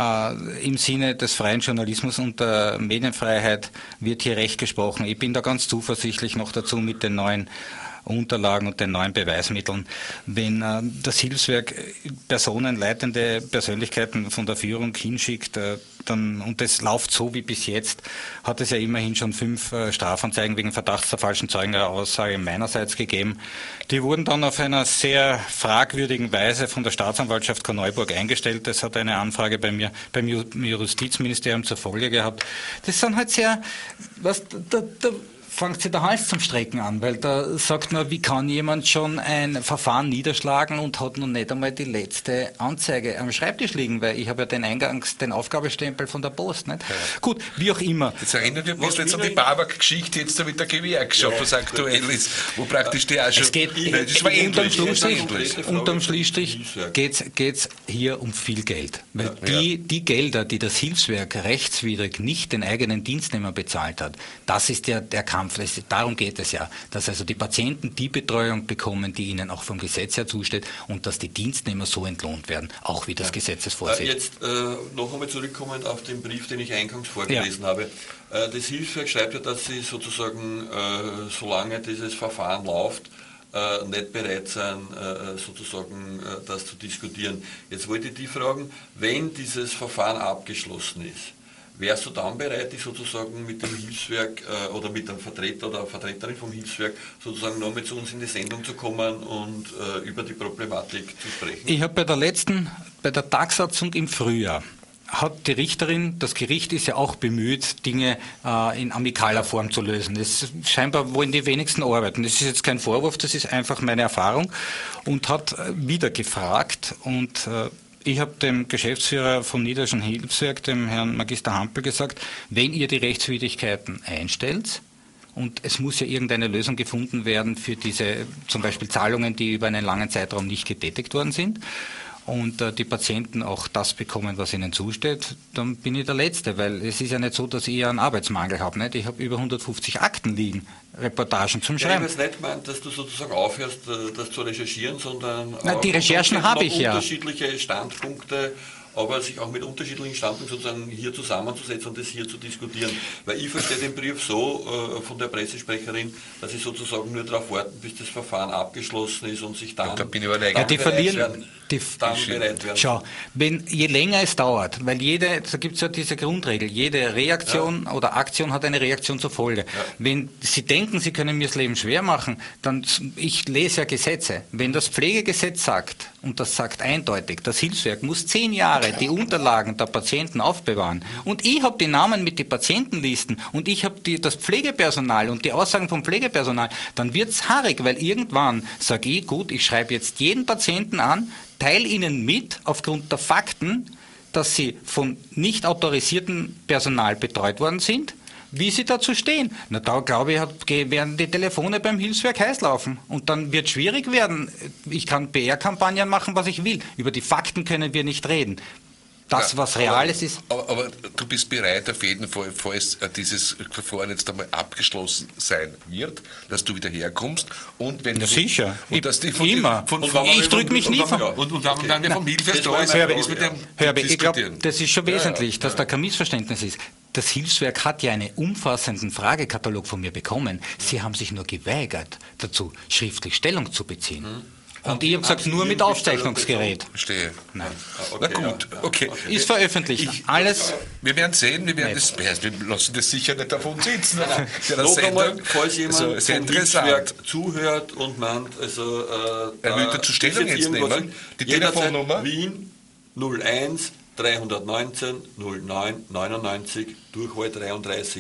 äh, im Sinne des freien Journalismus und der Medienfreiheit wird hier recht gesprochen. Ich bin da ganz zuversichtlich noch dazu mit den neuen Unterlagen und den neuen Beweismitteln. Wenn äh, das Hilfswerk Personen, leitende Persönlichkeiten von der Führung hinschickt, äh, dann, und das läuft so wie bis jetzt, hat es ja immerhin schon fünf äh, Strafanzeigen wegen Verdachts der falschen Zeugenaussage meinerseits gegeben. Die wurden dann auf einer sehr fragwürdigen Weise von der Staatsanwaltschaft Korneuburg eingestellt. Das hat eine Anfrage bei mir, beim Justizministerium zur Folge gehabt. Das sind halt sehr, was, da, da, fängt sich der Hals zum Strecken an, weil da sagt man, wie kann jemand schon ein Verfahren niederschlagen und hat noch nicht einmal die letzte Anzeige am Schreibtisch liegen, weil ich habe ja den Eingangs, den Aufgabestempel von der Post, nicht? Ja. Gut, wie auch immer. Jetzt erinnert mich ein bisschen jetzt an die Babak-Geschichte jetzt da mit der Gewerkschaft, ja. was aktuell ist, wo praktisch die auch schon... Es geht, nein, das war unterm Schlussstrich, unterm Schlussstrich geht es hier um viel Geld, weil ja. die, die Gelder, die das Hilfswerk rechtswidrig nicht den eigenen Dienstnehmer bezahlt hat, das ist ja der Kampf. Darum geht es ja, dass also die Patienten die Betreuung bekommen, die ihnen auch vom Gesetz her zusteht und dass die Dienstnehmer so entlohnt werden, auch wie das ja. Gesetz es vorsieht. Äh, jetzt äh, noch einmal zurückkommend auf den Brief, den ich eingangs vorgelesen ja. habe. Äh, das Hilfswerk schreibt ja, dass sie sozusagen, äh, solange dieses Verfahren läuft, äh, nicht bereit sein, äh, sozusagen äh, das zu diskutieren. Jetzt wollte ich die fragen, wenn dieses Verfahren abgeschlossen ist, wärst du dann bereit, dich sozusagen mit dem Hilfswerk äh, oder mit einem Vertreter oder Vertreterin vom Hilfswerk sozusagen noch mit zu uns in die Sendung zu kommen und äh, über die Problematik zu sprechen? Ich habe bei der letzten, bei der Tagsatzung im Frühjahr, hat die Richterin, das Gericht ist ja auch bemüht, Dinge äh, in amikaler Form zu lösen. Das scheinbar wollen die wenigsten arbeiten. Das ist jetzt kein Vorwurf, das ist einfach meine Erfahrung. Und hat äh, wieder gefragt und äh, ich habe dem Geschäftsführer vom Niederischen Hilfswerk, dem Herrn Magister Hampel, gesagt, wenn ihr die Rechtswidrigkeiten einstellt, und es muss ja irgendeine Lösung gefunden werden für diese zum Beispiel Zahlungen, die über einen langen Zeitraum nicht getätigt worden sind, und äh, die Patienten auch das bekommen, was ihnen zusteht, dann bin ich der Letzte, weil es ist ja nicht so, dass ich einen Arbeitsmangel habe. Nicht? Ich habe über hundertfünfzig Akten liegen, Reportagen zum Schreiben. Ja, ich weiß nicht gemeint, dass du sozusagen aufhörst, das zu recherchieren, sondern Na, die Recherchen habe ich ja. Unterschiedliche Standpunkte, aber sich auch mit unterschiedlichen Standpunkten sozusagen hier zusammenzusetzen und das hier zu diskutieren. Weil ich verstehe den Brief so äh, von der Pressesprecherin, dass sie sozusagen nur darauf warten, bis das Verfahren abgeschlossen ist und sich dann, ja, da bin ich aber ja, die verlieren, werden, die dann bereit werden. Schau, wenn, je länger es dauert, weil jede, da gibt es ja diese Grundregel, jede Reaktion ja. oder Aktion hat eine Reaktion zur Folge. Ja. Wenn Sie denken, Sie können mir das Leben schwer machen, dann, ich lese ja Gesetze, wenn das Pflegegesetz sagt, und das sagt eindeutig, das Hilfswerk muss zehn Jahre die Unterlagen der Patienten aufbewahren. Und ich habe die Namen mit den Patientenlisten und ich habe das Pflegepersonal und die Aussagen vom Pflegepersonal, dann wird es haarig, weil irgendwann sage ich, gut, ich schreibe jetzt jeden Patienten an, teile ihnen mit, aufgrund der Fakten, dass sie von nicht autorisiertem Personal betreut worden sind, wie sie dazu stehen. Na, da glaube ich, werden die Telefone beim Hilfswerk heiß laufen. Und dann wird es schwierig werden. Ich kann P R-Kampagnen machen, was ich will. Über die Fakten können wir nicht reden. Das, ja, was Reales aber, ist. Aber, aber du bist bereit auf jeden Fall, falls dieses Verfahren jetzt einmal abgeschlossen sein wird, dass du wieder herkommst und wenn ja, du sicher. und dass die von immer. Von, und von, ich drücke mich nie von. Und, und dann, okay. dann der vom Hilfswerk da ist, Hör, ist mit dem hör, ich glaube, das ist schon wesentlich, ja, ja, dass ja. da kein Missverständnis ist. Das Hilfswerk hat ja einen umfassenden Fragekatalog von mir bekommen. Sie haben sich nur geweigert, dazu schriftlich Stellung zu beziehen. Hm. Und ich habe gesagt, nur mit Aufzeichnungsgerät. Verstehe. Nein. Okay, Na gut, okay. Ist veröffentlicht. Ich, Alles. Wir werden sehen, wir, werden das, wir lassen das sicher nicht auf uns sitzen. Nein, nein. Noch einmal, falls jemand also, vom Hilfswerk zuhört und meint, also äh, er will dazu Stellung jetzt nehmen. Die Telefonnummer Wien null eins dreihundertneunzehn null neun neunundneunzig Durchwahl dreiunddreißig.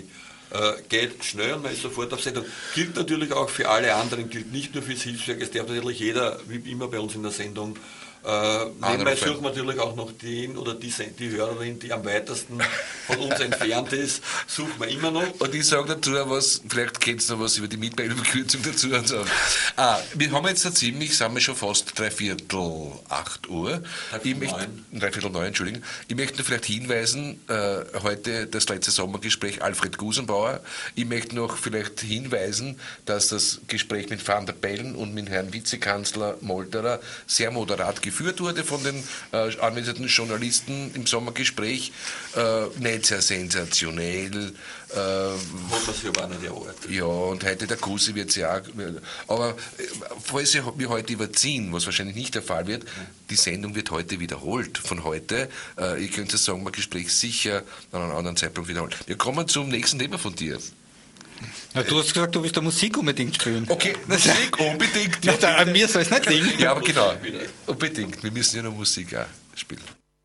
äh, geht schnell und man ist sofort auf Sendung. Gilt natürlich auch für alle anderen, gilt nicht nur fürs Hilfswerk. Es darf natürlich jeder, wie immer bei uns in der Sendung, Äh, nebenbei suchen wir natürlich auch noch den oder die, die Hörerin, die am weitesten von uns entfernt ist, suchen wir immer noch. Und ich sage dazu was, vielleicht kennst du noch was über die Mietpreisüberkürzung dazu und so. Ah, wir haben jetzt da ziemlich, sind wir schon fast dreiviertel acht Uhr. Dreiviertel ich möchte, neun. Dreiviertel neun, Entschuldigung. Ich möchte nur vielleicht hinweisen, äh, heute das letzte Sommergespräch Alfred Gusenbauer. Ich möchte noch vielleicht hinweisen, dass das Gespräch mit Van der Bellen und mit Herrn Vizekanzler Molterer sehr moderat geführt geführt wurde von den äh, anwesenden Journalisten im Sommergespräch, äh, nicht sehr sensationell. Äh, Hat man sich aber auch nicht erwartet. Ja, und heute der Kusi wird sie auch. Aber äh, falls wir heute überziehen, was wahrscheinlich nicht der Fall wird, die Sendung wird heute wiederholt. Von heute, äh, ich könnte das Sommergespräch sicher an einem anderen Zeitpunkt wiederholen. Wir kommen zum nächsten Thema von dir. Ja, du hast gesagt, du willst da Musik unbedingt spielen. Okay, Musik unbedingt. Ja, da, an mir soll es nicht liegen. Ja, aber genau, unbedingt. Wir müssen ja noch Musik auch spielen.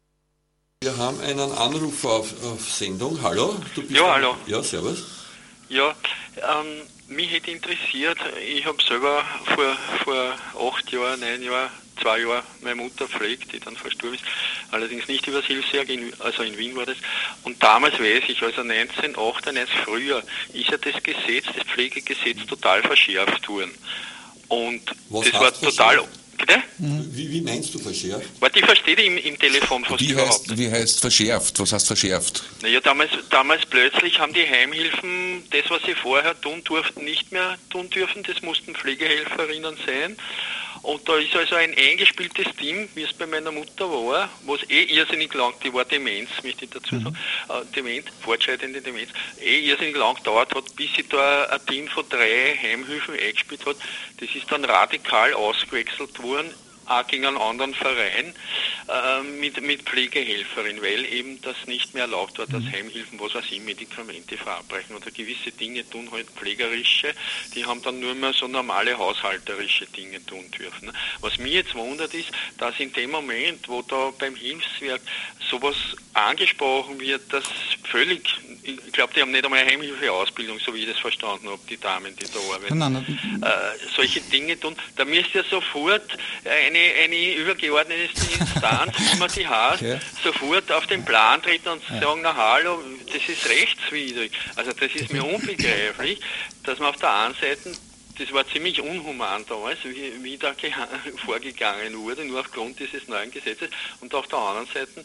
Wir haben einen Anrufer auf, auf Sendung. Hallo? Du bist Ja, da? hallo. Ja, servus. Ja, ähm, mich hätte interessiert, ich habe selber vor, vor acht Jahren, neun Jahren, zwei Jahren meine Mutter pflegt, die dann verstorben ist, allerdings nicht übers Hilfswerk, in, also in Wien war das. Und damals weiß ich, also neunzehnhundertachtundneunzig früher, ist ja das Gesetz, das Pflegegesetz total verschärft worden. Und Was das heißt war total... verschärft? Bitte? Wie, wie meinst du verschärft? Warte, ich verstehe die im, im Telefon fast Wie überhaupt heißt, nicht. wie heißt verschärft? Was heißt verschärft? Naja, damals, damals plötzlich haben die Heimhilfen das, was sie vorher tun durften, nicht mehr tun dürfen. Das mussten Pflegehelferinnen sein. Und da ist also ein eingespieltes Team, wie es bei meiner Mutter war, was eh irrsinnig lang, die war Demenz, möchte ich dazu sagen, äh, Demenz, fortschreitende Demenz, eh irrsinnig lang gedauert hat, bis sie da ein Team von drei Heimhilfen eingespielt hat. Das ist dann radikal ausgewechselt worden, auch gegen einen anderen Verein äh, mit, mit Pflegehelferin, weil eben das nicht mehr erlaubt war, dass Heimhilfen, was weiß ich, Medikamente verabreichen oder gewisse Dinge tun, halt pflegerische, die haben dann nur mehr so normale haushalterische Dinge tun dürfen. Was mich jetzt wundert ist, dass in dem Moment, wo da beim Hilfswerk sowas angesprochen wird, das völlig, ich glaube, die haben nicht einmal eine Heimhilfeausbildung, so wie ich das verstanden habe, die Damen, die da arbeiten, Nein, nein. Äh, solche Dinge tun, da müsste ja sofort eine, eine übergeordnete Instanz, wie man die heißt, Okay. sofort auf den Plan treten und sagen, na hallo, das ist rechtswidrig. Also das ist mir unbegreiflich, dass man auf der einen Seite, das war ziemlich unhuman damals, wie, wie da vorgegangen wurde, nur aufgrund dieses neuen Gesetzes, und auf der anderen Seite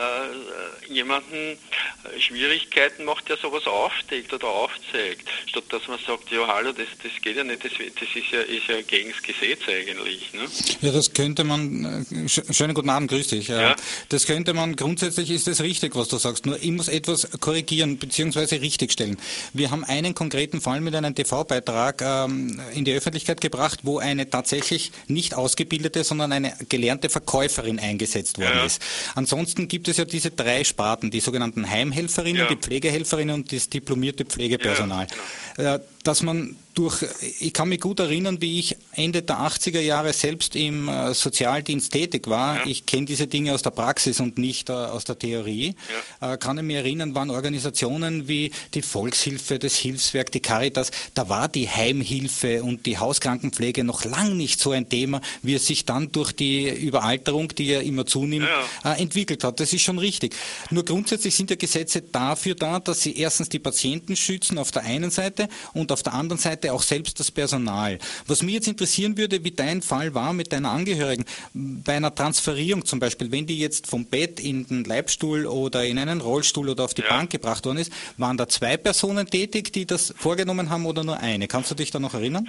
äh, jemanden äh, Schwierigkeiten macht, der sowas aufdeckt oder aufzeigt, statt dass man sagt, ja hallo, das, das geht ja nicht, das, das ist, ja, ist ja gegen das Gesetz eigentlich. Ne? Ja, das könnte man, äh, sch- schönen guten Abend, grüß dich. Äh, Ja. Das könnte man, grundsätzlich ist es richtig, was du sagst, nur ich muss etwas korrigieren bzw. richtigstellen. Wir haben einen konkreten Fall mit einem T V-Beitrag ähm, in die Öffentlichkeit gebracht, wo eine tatsächlich nicht ausgebildete, sondern eine gelernte Verkäuferin eingesetzt worden Ja. ist. Ansonsten gibt es ja diese drei Sparten, die sogenannten Heimhelferinnen, Ja. die Pflegehelferinnen und das diplomierte Pflegepersonal. Ja, Äh, Dass man durch, ich kann mich gut erinnern, wie ich Ende der achtziger Jahre selbst im äh, Sozialdienst tätig war. Ja. Ich kenne diese Dinge aus der Praxis und nicht äh, aus der Theorie. Äh, kann ich mich erinnern, waren Organisationen wie die Volkshilfe, das Hilfswerk, die Caritas, da war die Heimhilfe und die Hauskrankenpflege noch lang nicht so ein Thema, wie es sich dann durch die Überalterung, die ja immer zunimmt, Ja. äh, entwickelt hat. Das ist schon richtig. Nur grundsätzlich sind ja Gesetze dafür da, dass sie erstens die Patienten schützen auf der einen Seite und auf der anderen Seite auch selbst das Personal. Was mich jetzt interessieren würde, wie dein Fall war mit deiner Angehörigen, bei einer Transferierung zum Beispiel, wenn die jetzt vom Bett in den Leibstuhl oder in einen Rollstuhl oder auf die Ja. Bank gebracht worden ist, waren da zwei Personen tätig, die das vorgenommen haben oder nur eine? Kannst du dich da noch erinnern?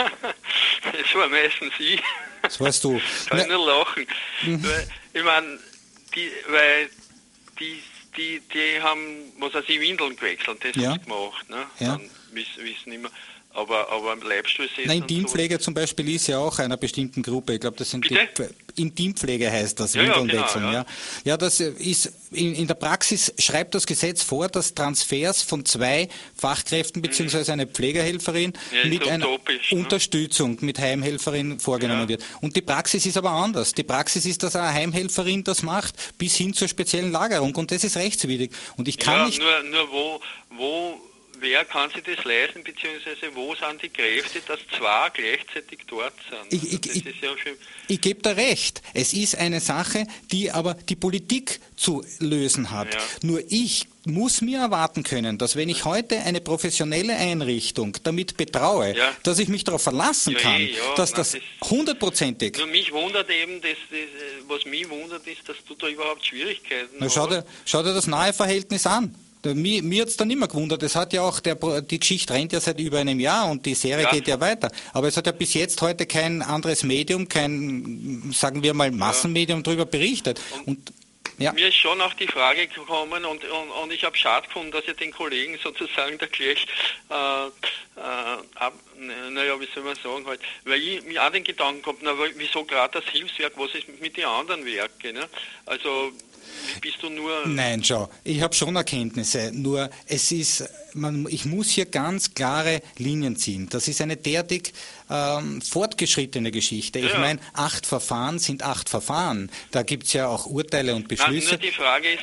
Das war meistens ich. Das weißt du. Kann ich Ne, nur lachen. Weil, ich meine, die, weil die, die, die haben, was weiß ich, Windeln gewechselt, das Ja. haben sie gemacht. Ne? Ja. Dann wissen, wissen immer. Aber, aber im Leibstuhl sitzen Nein, und so. Intimpflege zum Beispiel ist ja auch einer bestimmten Gruppe. Ich glaube, das sind Bitte? die Intimpflege heißt das, Ja, ja, Windeln genau, wechseln. ja. Ja. ja, das ist in, in der Praxis schreibt das Gesetz vor, dass Transfers von zwei Fachkräften beziehungsweise eine Pflegehelferin Ja, ist mit einer utopisch, ne? Unterstützung mit Heimhelferin vorgenommen Ja. wird. Und die Praxis ist aber anders. Die Praxis ist, dass eine Heimhelferin das macht, bis hin zur speziellen Lagerung. Und das ist rechtswidrig. Und ich kann Ja, nicht. nur, nur wo, wo wer kann sich das leisten, beziehungsweise wo sind die Kräfte, dass zwei gleichzeitig dort sind? Ich, ich, das ich, ist ja schon ich gebe da recht. Es ist eine Sache, die aber die Politik zu lösen hat. Ja. Nur ich muss mir erwarten können, dass wenn ich heute eine professionelle Einrichtung damit betraue, Ja. dass ich mich darauf verlassen Ja, kann, eh, ja, dass na, das das- hundertprozentig... Nur mich wundert eben, das, das, was mich wundert, ist, dass du da überhaupt Schwierigkeiten Na, schau, dir, schau dir das nahe Verhältnis an. Da- Mir, mir hat es dann immer gewundert, es hat ja auch, der, Pro- die Geschichte rennt ja seit über einem Jahr und die Serie Ja. geht ja weiter. Aber es hat ja bis jetzt heute kein anderes Medium, kein, sagen wir mal, Massenmedium darüber berichtet. Und, ja. Mir ist schon auch die Frage gekommen und, und, und ich habe schade gefunden, dass ihr den Kollegen sozusagen da gleich, äh, äh, ab, naja, wie soll man sagen, halt, weil ich mir auch den Gedanken gehabt, na, wieso gerade das Hilfswerk, was ist mit den anderen Werken? Ne? Also bist du nur... Nein, schau, ich habe schon Erkenntnisse, nur es ist, man, ich muss hier ganz klare Linien ziehen. Das ist eine derartig ähm, fortgeschrittene Geschichte. Ich Ja. meine, acht Verfahren sind acht Verfahren. Da gibt es ja auch Urteile und Nein, Beschlüsse. nur die Frage ist,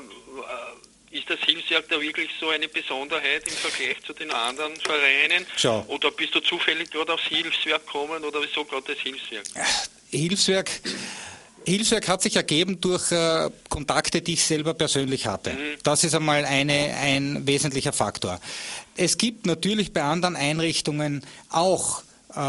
äh, ist das Hilfswerk da wirklich so eine Besonderheit im Vergleich zu den anderen Vereinen? Schau. Oder bist du zufällig dort aufs Hilfswerk gekommen oder wieso gerade das Hilfswerk? Hilfswerk, Hilfswerk hat sich ergeben durch äh, Kontakte, die ich selber persönlich hatte. Das ist einmal eine, ein wesentlicher Faktor. Es gibt natürlich bei anderen Einrichtungen auch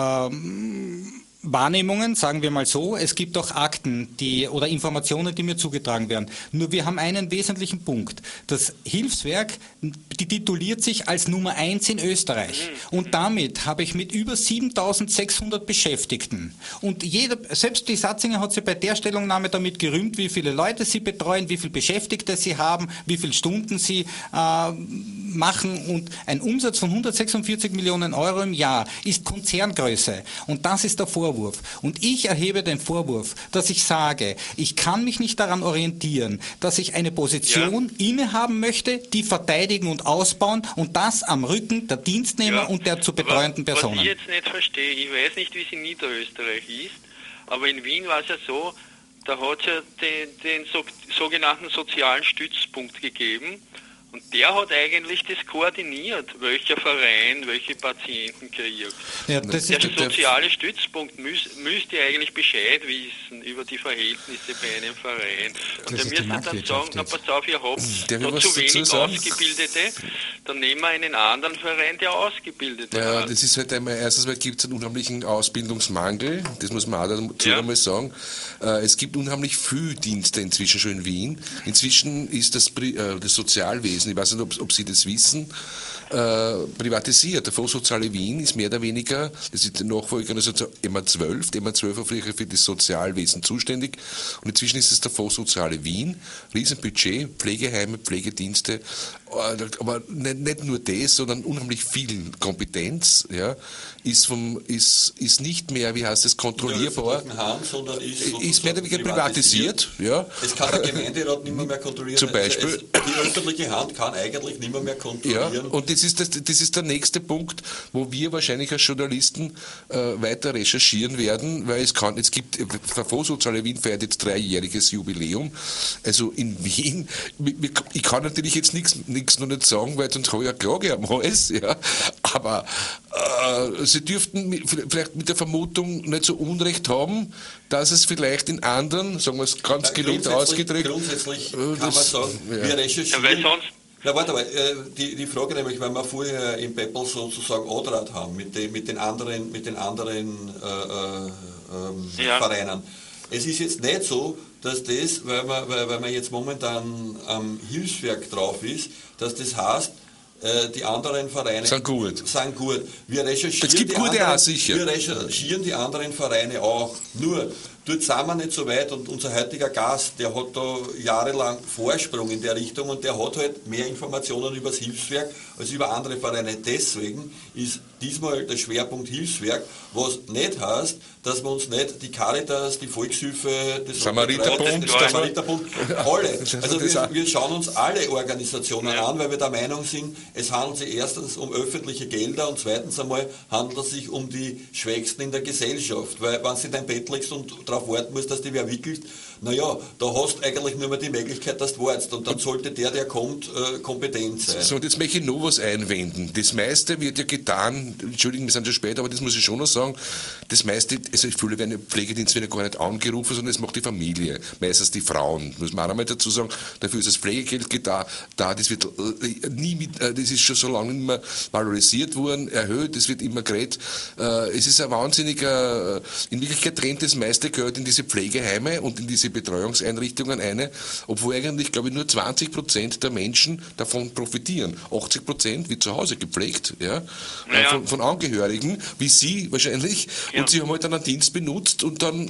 ähm, Wahrnehmungen, sagen wir mal so. Es gibt auch Akten die, oder Informationen, die mir zugetragen werden. Nur wir haben einen wesentlichen Punkt. Das Hilfswerk, die tituliert sich als Nummer eins in Österreich. Und damit habe ich mit über siebentausendsechshundert Beschäftigten. Und jeder, selbst die Satzinger hat sich bei der Stellungnahme damit gerühmt, wie viele Leute sie betreuen, wie viele Beschäftigte sie haben, wie viele Stunden sie äh, machen. Und ein Umsatz von hundertsechsundvierzig Millionen Euro im Jahr ist Konzerngröße. Und das ist der Vorwurf. Und ich erhebe den Vorwurf, dass ich sage, ich kann mich nicht daran orientieren, dass ich eine Position ja. innehaben möchte, die verteidigen und ausbauen und das am Rücken der Dienstnehmer Ja, und der zu betreuenden was, Personen. Was ich jetzt nicht verstehe, ich weiß nicht, wie es in Niederösterreich ist, aber in Wien war es ja so, da hat es ja den, den so, sogenannten sozialen Stützpunkt gegeben. Und der hat eigentlich das koordiniert, welcher Verein welche Patienten kriegt. Ja, das der ist soziale Stützpunkt müß, müsste eigentlich Bescheid wissen über die Verhältnisse bei einem Verein. Und Das der ist die müsste dann sagen, na pass auf, ihr habt Darf ich da was zu dazu wenig sagen? Ausgebildete, dann nehmen wir einen anderen Verein, der Ausgebildete Ja, hat. das ist halt einmal, erstens mal gibt es einen unheimlichen Ausbildungsmangel, das muss man auch dazu Ja. einmal sagen. Äh, Es gibt unheimlich viele Dienste inzwischen schon in Wien. Inzwischen ist das, Pri- äh, das Sozialwesen, ich weiß nicht, ob, ob Sie das wissen, äh, privatisiert. Der Fonds Soziale Wien ist mehr oder weniger, das ist die Nachfolgeorganisation M A zwölf, die M A zwölf war früher für das Sozialwesen zuständig und inzwischen ist es der Fonds Soziale Wien, Riesenbudget, Pflegeheime, Pflegedienste, aber nicht, nicht nur das, sondern unheimlich viel Kompetenz, ja, ist, vom, ist, ist nicht mehr, wie heißt das, kontrollierbar, Hand, sondern ist, ist mehr oder weniger privatisiert. Ja. Es kann der Gemeinderat nicht mehr, mehr kontrollieren. Zum Beispiel. Also es, die öffentliche Hand kann eigentlich nicht mehr, mehr kontrollieren. Ja, und das ist, das, das ist der nächste Punkt, wo wir wahrscheinlich als Journalisten äh, weiter recherchieren werden, weil es kann, es gibt, der Fonds Soziale Wien feiert jetzt dreijähriges Jubiläum. Also in Wien, ich kann natürlich jetzt nichts nichts noch nicht sagen, weil sonst habe ich eine Klage am Hals, ja. Aber äh, Sie dürften vielleicht mit der Vermutung nicht so Unrecht haben, dass es vielleicht in anderen, sagen wir es ganz gelinde ausgedrückt, grundsätzlich äh, kann man das- sagen, ja. wir Ja, recherchieren. weil sonst, Na warte mal, äh, die, die Frage nämlich, weil wir vorher im Peppel sozusagen Andraht haben mit den, mit den anderen, mit den anderen äh, äh, ähm, Ja. Vereinen. Es ist jetzt nicht so, dass das, weil man, weil, weil man jetzt momentan am Hilfswerk drauf ist, dass das heißt, äh, die anderen Vereine Sind gut. sind gut. Wir recherchieren, Es gibt die gute anderen, auch, sicher. wir recherchieren die anderen Vereine auch. Nur, dort sind wir nicht so weit und unser heutiger Gast, der hat da jahrelang Vorsprung in der Richtung und der hat halt mehr Informationen über das Hilfswerk als über andere Vereine. Deswegen ist diesmal der Schwerpunkt Hilfswerk, was nicht heißt, dass wir uns nicht die Caritas, die Volkshilfe, das Samariterbund, das Samariterbund, alle. Also das wir, auch. wir schauen uns alle Organisationen Ja. an, weil wir der Meinung sind, es handelt sich erstens um öffentliche Gelder und zweitens einmal handelt es sich um die Schwächsten in der Gesellschaft, weil wenn du in dein Bett legst und darauf warten musst, dass die wer wickelt, naja, da hast du eigentlich nur mehr die Möglichkeit, dass du wartest und dann sollte der, der kommt, äh, kompetent sein. So, und jetzt möchte ich noch was einwenden. Das meiste wird ja getan, Entschuldigung, wir sind schon spät, aber das muss ich schon noch sagen, das meiste, also viele werden im Pflegedienst wieder gar nicht angerufen, sondern das macht die Familie, meistens die Frauen, muss man auch einmal dazu sagen, dafür ist das Pflegegeld da, da das wird äh, nie mit, äh, das ist schon so lange nicht mehr valorisiert worden, erhöht, das wird immer geredet. Äh, es ist ein wahnsinniger, äh, in Wirklichkeit trennt das meiste Geld in diese Pflegeheime und in diese Betreuungseinrichtungen eine, obwohl eigentlich, glaube ich, nur zwanzig Prozent der Menschen davon profitieren. achtzig Prozent wird zu Hause gepflegt, ja, Naja. von, von Angehörigen, wie Sie wahrscheinlich, Ja. und Sie haben halt dann einen Dienst benutzt und dann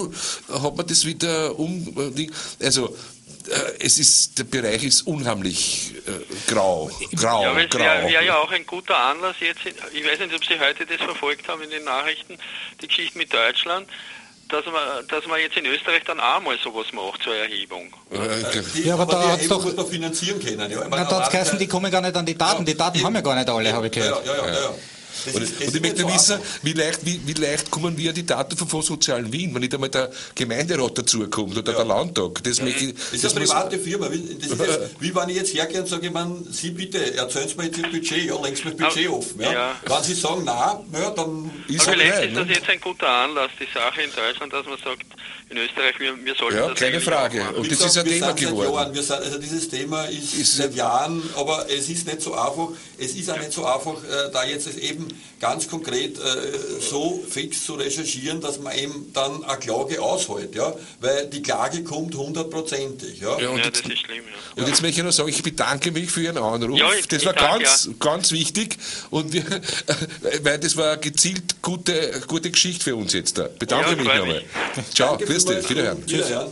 äh, hat man das wieder um, äh, also äh, es ist, der Bereich ist unheimlich äh, grau, grau, Ja, aber es grau. wäre wär ja auch ein guter Anlass jetzt, in, ich weiß nicht, ob Sie heute das verfolgt haben in den Nachrichten, die Geschichte mit Deutschland, dass man, dass man jetzt in Österreich dann auch mal sowas macht, so eine Erhebung. Äh, Die, Ja, aber da die hat's Erhebung doch- muss man finanzieren können. Ja. Ich meine, Na, da hat's der geheißen, die kommen gar nicht an die Daten. Die Daten eben, haben ja gar nicht alle, habe ich gehört. Ja, ja, ja. ja, ja. Das Und, ist- das und ist ich möchte nicht so wissen, einfach. wie leicht, wie, wie leicht kommen wir an die Daten von Fonds Sozialen Wien, wenn nicht einmal der Gemeinderat dazukommt oder der Landtag. Das, möchte ich, Das ist das eine muss, private Firma. Wie- Das ist jetzt, wie wenn ich jetzt hergehe und sage, ich meine, Sie bitte, erzählen Sie mir jetzt Ihr Budget, ja, legen Sie mir das Budget Aber- offen. Ja. ja. Wenn Sie sagen, nein, ja, dann ist Aber halt vielleicht nein, ist das ne? jetzt ein guter Anlass, die Sache in Deutschland, dass man sagt, in Österreich, wir, wir sollten Ja, das keine eigentlich Frage. auch machen. Und Wie das gesagt, ist ein wir Thema sind seit geworden. Jahren, wir sind, also dieses Thema ist, Ist- seit Jahren, aber es ist nicht so einfach, es ist auch nicht so einfach, äh, da jetzt eben ganz konkret äh, so fix zu recherchieren, dass man eben dann eine Klage aushält, ja, weil die Klage kommt hundertprozentig. Ja. Ja, und Ja, jetzt- das ist schlimm, ja. Und jetzt möchte ich noch sagen, ich bedanke mich für Ihren Anruf. Ja, ich- das ich war danke, ganz, ganz wichtig. Und wir, weil das war gezielt gute, gute Geschichte für uns jetzt da. Bedanke Ja, mich freut nochmal. mich. Ciao, Danke grüß dich, vielmals. wiederhören. Wiederhören.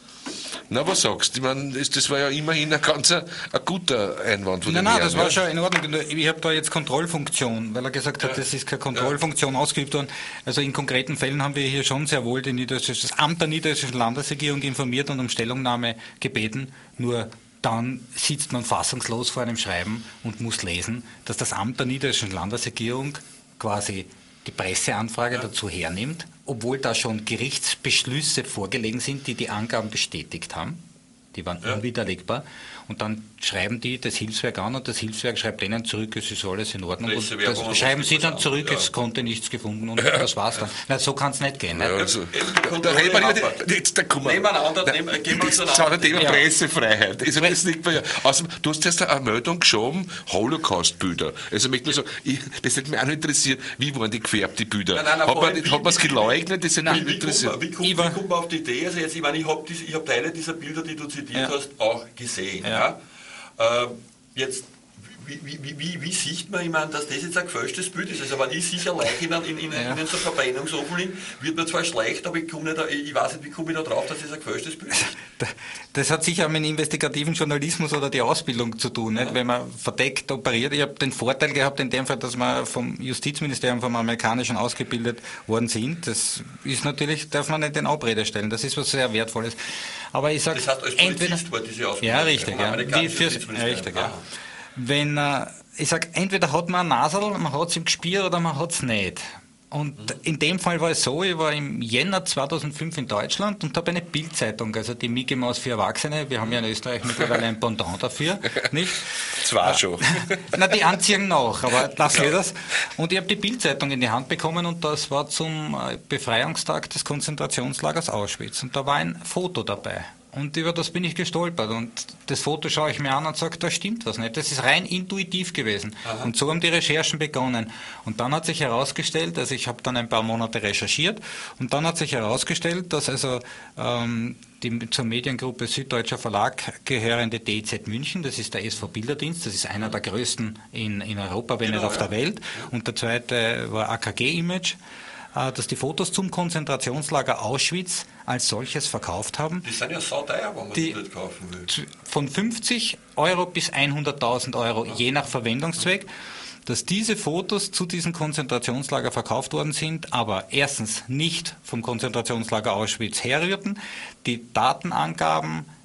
Na, was sagst du? Ich meine, das, das war ja immerhin ein ganz ein, ein guter Einwand von Nein, dem nein, Herrn, das war ja? schon in Ordnung. Ich habe da jetzt Kontrollfunktion, weil er gesagt hat, das ist keine Kontrollfunktion ausgeübt worden. Also in konkreten Fällen haben wir hier schon sehr wohl die Niederösterreichische, das Amt der Niederösterreichischen Landesregierung informiert und um Stellungnahme gebeten. Nur dann sitzt man fassungslos vor einem Schreiben und muss lesen, dass das Amt der Niederösterreichischen Landesregierung quasi die Presseanfrage dazu hernimmt, obwohl da schon Gerichtsbeschlüsse vorgelegen sind, die die Angaben bestätigt haben. Die waren unwiderlegbar. Und dann schreiben die das Hilfswerk an und das Hilfswerk schreibt denen zurück, es ist alles in Ordnung. Und Pressewerbung das und schreiben was sie gibt dann es zurück, an? es Ja. konnte nichts gefunden und das war's dann. Na, so kann es nicht gehen. Ja, Ne? also, Eben da Kontrolle reden wir hapert. nicht, jetzt, da kommen wir. Nebeneinander, Da- nehmen- gehen wir das zu ist auch ein einem Thema Ja. Pressefreiheit. Also, das liegt bei, außerdem, du hast jetzt eine Meldung geschoben, Holocaust-Bilder. Also, ich möchte nur sagen, ich, das hätte mich auch noch interessiert, wie waren die gefärbt, die Bilder? Nein, nein, nein, hat vor allem, man wie- hat man es wie- geleugnet? Das hätte mich Wie, wie, kommt interessiert. man, wie, kommt, Ich war- wie kommt man auf die Idee? Also jetzt, ich meine, ich habe hab Teile dieser Bilder, die du zitiert Ja. hast, auch gesehen. Ja. Ja. Ähm, jetzt, wie, wie, wie, wie, wie sieht man, ich meine, dass das jetzt ein gefälschtes Bild ist? Also wenn ich sicher Leiche in, in, in, Ja. in so Verbrennungsofen liege, wird mir zwar schlecht, aber ich, komme nicht, ich weiß nicht, wie komme ich da drauf, dass das ein gefälschtes Bild ist. Das hat sicher mit dem investigativen Journalismus oder die Ausbildung zu tun, nicht? Wenn man verdeckt operiert. Ich habe den Vorteil gehabt in dem Fall, dass wir vom Justizministerium, vom amerikanischen ausgebildet worden sind. Das ist natürlich, darf man nicht in Abrede stellen. Das ist was sehr Wertvolles. Aber ich sage, Das heißt, als entweder... Polizist war diese Ausbildung. Ja, richtig, vom ja. Wie amerikanischen fürs, Justizministerium. richtig, ja. Aha. Wenn, äh, ich sage, entweder hat man ein Nasel, man hat es im Gespür oder man hat es nicht. Und in dem Fall war es so, ich war im Jänner zweitausendfünf in Deutschland und habe eine Bildzeitung, also die Mickey Maus für Erwachsene, wir haben ja in Österreich mittlerweile ein Pendant dafür, nicht? Zwar schon. Na, die anziehen noch, aber lassen wir das. Und ich habe die Bildzeitung in die Hand bekommen und das war zum äh, Befreiungstag des Konzentrationslagers Auschwitz. Und da war ein Foto dabei. Und über das bin ich gestolpert. Und das Foto schaue ich mir an und sage, da stimmt was nicht. Das ist rein intuitiv gewesen. Aha. Und so haben die Recherchen begonnen. Und dann hat sich herausgestellt, also ich habe dann ein paar Monate recherchiert, und dann hat sich herausgestellt, dass also ähm, die zur Mediengruppe Süddeutscher Verlag gehörende D Z München, das ist der S V Bilderdienst, das ist einer der größten in, in Europa, wenn Genau, nicht auf ja. der Welt. Und der zweite war A K G Image, äh, dass die Fotos zum Konzentrationslager Auschwitz als solches verkauft haben. Die sind ja sauteuer, wenn man Die- die nicht kaufen will. Von fünfzig Euro bis hunderttausend Euro, je nach Verwendungszweck, dass diese Fotos zu diesem Konzentrationslager verkauft worden sind, aber erstens nicht vom Konzentrationslager Auschwitz herrührten, die Datenangaben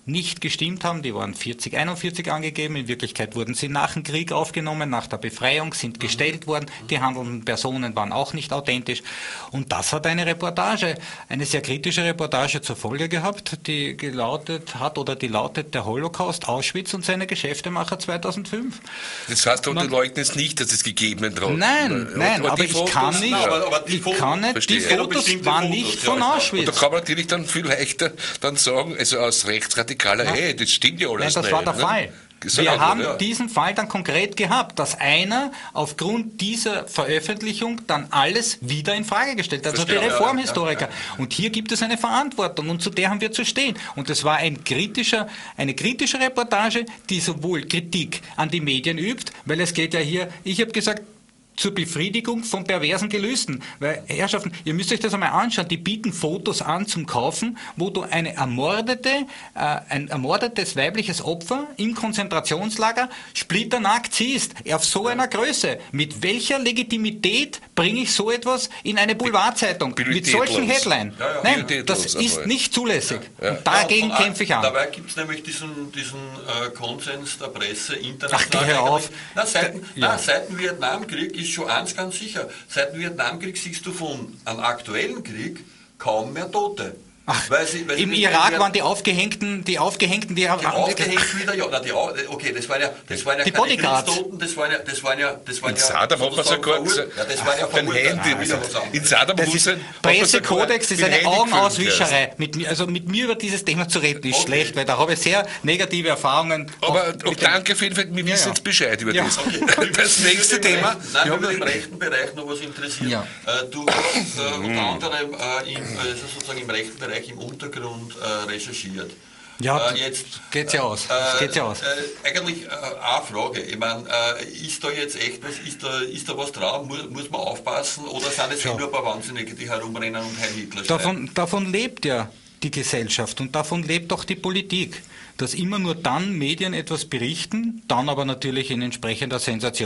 nicht gestimmt haben. Die waren vierzig, einundvierzig angegeben. In Wirklichkeit wurden sie nach dem Krieg aufgenommen, nach der Befreiung, sind gestellt worden. Die handelnden Personen waren auch nicht authentisch. Und das hat eine Reportage, eine sehr kritische Reportage zur Folge gehabt, die gelautet hat oder die lautet der Holocaust, Auschwitz und seine Geschäftemacher zweitausendfünf. Das heißt, du Man- leugnest nicht, dass es gegeben hat. Nein, nein, aber, die ich Fotos- kann nicht, aber- aber die ich Fotos- kann nicht, die Verstehe. Fotos Bestimmte waren Fotos, nicht ja, von ja. Auschwitz. Und da kann man natürlich dann viel leichter dann sagen, also aus rechtsradikaler, Ja. hey, das stimmt ja Nein, alles das nicht. war der ne? Fall. Gesagt, Wir haben ja. diesen Fall dann konkret gehabt, dass einer aufgrund dieser Veröffentlichung dann alles wieder in Frage gestellt hat. Also die Verstehe, ja, Reformhistoriker. Und hier gibt es eine Verantwortung und zu der haben wir zu stehen. Und das war ein kritischer, eine kritische Reportage, die sowohl Kritik an die Medien übt, weil es geht ja hier, ich habe gesagt, zur Befriedigung von perversen Gelüsten. Weil, Herrschaften, ihr müsst euch das einmal anschauen, die bieten Fotos an zum Kaufen, wo du eine ermordete, äh, ein ermordetes weibliches Opfer im Konzentrationslager splitternackt siehst, auf so einer Größe. Mit welcher Legitimität bringe ich so etwas in eine Boulevardzeitung? Mit solchen Pietätlos. Headlines? Ja, ja. Nein, Pietätlos das einmal. ist nicht zulässig. Ja. Und dagegen Ja, und kämpfe ich an. Dabei gibt es nämlich diesen, diesen äh, Konsens der Presse international. Ach, geh, hör auf. Na, seit, Ja. na, seit dem Vietnamkrieg ist schon eins ganz sicher, seit dem Vietnamkrieg siehst du von einem aktuellen Krieg kaum mehr Tote. Ach, Weil sie, weil im sie- Irak weil- waren die Aufgehängten, die Aufgehängten, die haben... Die aufgehängt wieder, ja, na, die, au- okay, das waren ja, das waren ja Die keine Bodyguards. Kriegstoten, das waren ja, das waren ja, das waren In ja Saddam hat man sozusagen sogar verur- gesagt, ja, das waren ja dein verurteilt. Handy, Ah, wieder was anderes. in Saddam Das ist Hussein hat man Pressekodex, sogar ist eine mit Handy Augenauswischerei. Mit mir, also mit mir über dieses Thema zu reden, ist Okay. schlecht, weil da habe ich sehr negative Erfahrungen. Aber auch auch mit dem- danke auf jeden Fall, wir Ja, wissen ja. jetzt Bescheid über Ja. das. Okay. Das nächste Thema. Nein, mir würde im rechten Bereich noch was interessieren. Ja. Äh, Du hast äh, unter anderem äh, im, also sozusagen im rechten Bereich im Untergrund äh, recherchiert. Ja, äh, jetzt geht's ja aus. Das geht's ja aus. Äh, eigentlich äh, eine Frage. Ich meine, äh, ist da jetzt echt was, ist da, ist da was dran? Muss, muss man aufpassen? Oder sind es Ja. nur ein paar Wahnsinnige, die herumrennen und Heil Hitler schreien? Davon, davon lebt ja die Gesellschaft und davon lebt auch die Politik, dass immer nur dann Medien etwas berichten, dann aber natürlich in entsprechender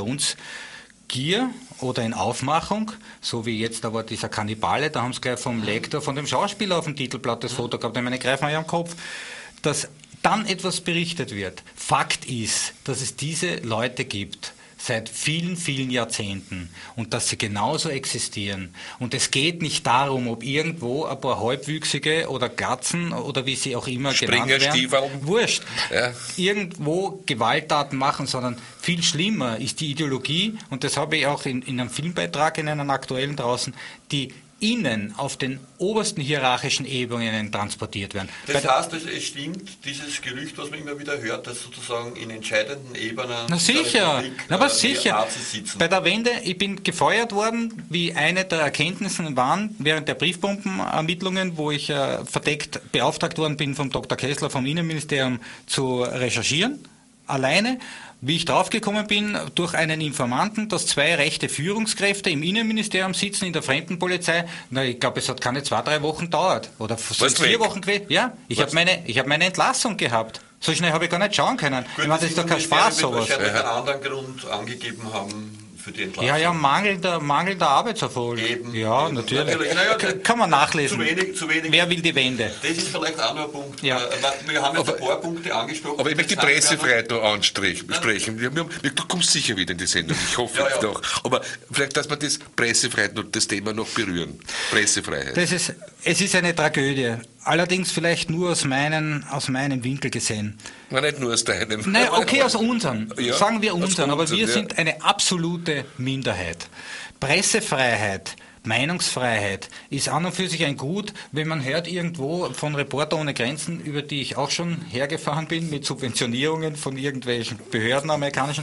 Sensationsgier oder in Aufmachung, so wie jetzt aber dieser Kannibale, da haben sie gleich vom Lektor, von dem Schauspieler auf dem Titelblatt das Foto gehabt, ich meine, greifen wir ja am Kopf, dass dann etwas berichtet wird. Fakt ist, dass es diese Leute gibt, seit vielen, vielen Jahrzehnten und dass sie genauso existieren. Und es geht nicht darum, ob irgendwo ein paar Halbwüchsige oder Glatzen oder wie sie auch immer genannt werden, Springerstiefeln. wurscht, Ja. irgendwo Gewalttaten machen, sondern viel schlimmer ist die Ideologie, und das habe ich auch in, in einem Filmbeitrag, in einem aktuellen draußen, die innen auf den obersten hierarchischen Ebenen transportiert werden. Bei Das der- heißt, es es stimmt, dieses Gerücht, was man immer wieder hört, dass sozusagen in entscheidenden Ebenen Na der sicher, Republik, na, aber äh, die sicher. Nazis sitzen. Bei der Wende, ich bin gefeuert worden, wie eine der Erkenntnisse waren, während der Briefbombenermittlungen, wo ich äh, verdeckt beauftragt worden bin vom Doktor Kessler vom Innenministerium zu recherchieren, alleine. Wie ich draufgekommen bin, durch einen Informanten, dass zwei rechte Führungskräfte im Innenministerium sitzen, in der Fremdenpolizei. Na, ich glaube, es hat keine zwei, drei Wochen gedauert. Oder sind Warst es vier weg? Wochen gewesen? Ja, ich Was? habe meine, ich hab meine Entlassung gehabt. So schnell habe ich gar nicht schauen können. Gut, ich meine, das ist doch kein Spaß, Innenministerium wird sowas. wahrscheinlich einen anderen Grund angegeben haben für die Entlassung. Ja, ja, mangelnder, mangelnder Arbeitserfolg. Eben, ja, eben. natürlich. Natürlich. Naja, K- Kann man nachlesen. Zu wenig, zu wenig. Wer will die Wende? Das ist vielleicht auch noch ein Punkt. Ja. Äh, Wir haben jetzt Aber- ein paar Punkte angesprochen. Aber ich möchte die Interessant Pressefreiheit noch ansprechen. Wir, wir, du kommst sicher wieder in die Sendung, ich hoffe Ja, es ja. doch. Aber vielleicht, dass wir das Pressefreiheit und das Thema noch berühren. Pressefreiheit. Das ist, es ist eine Tragödie. Allerdings vielleicht nur aus, meinen, aus meinem Winkel gesehen. Na, nicht nur aus deinem. Nein, okay, aus unseren. Ja, Sagen wir aus unseren, aber unseren, wir ja. sind eine absolute Minderheit. Pressefreiheit, Meinungsfreiheit ist an und für sich ein Gut, wenn man hört irgendwo von Reporter ohne Grenzen, über die ich auch schon hergefahren bin, mit Subventionierungen von irgendwelchen Behörden amerikanischen,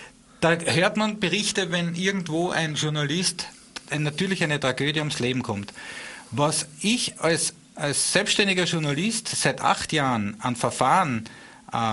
da hört man Berichte, wenn irgendwo ein Journalist ein, natürlich eine Tragödie ums Leben kommt. Was ich als, als selbstständiger Journalist seit acht Jahren an Verfahren ähm,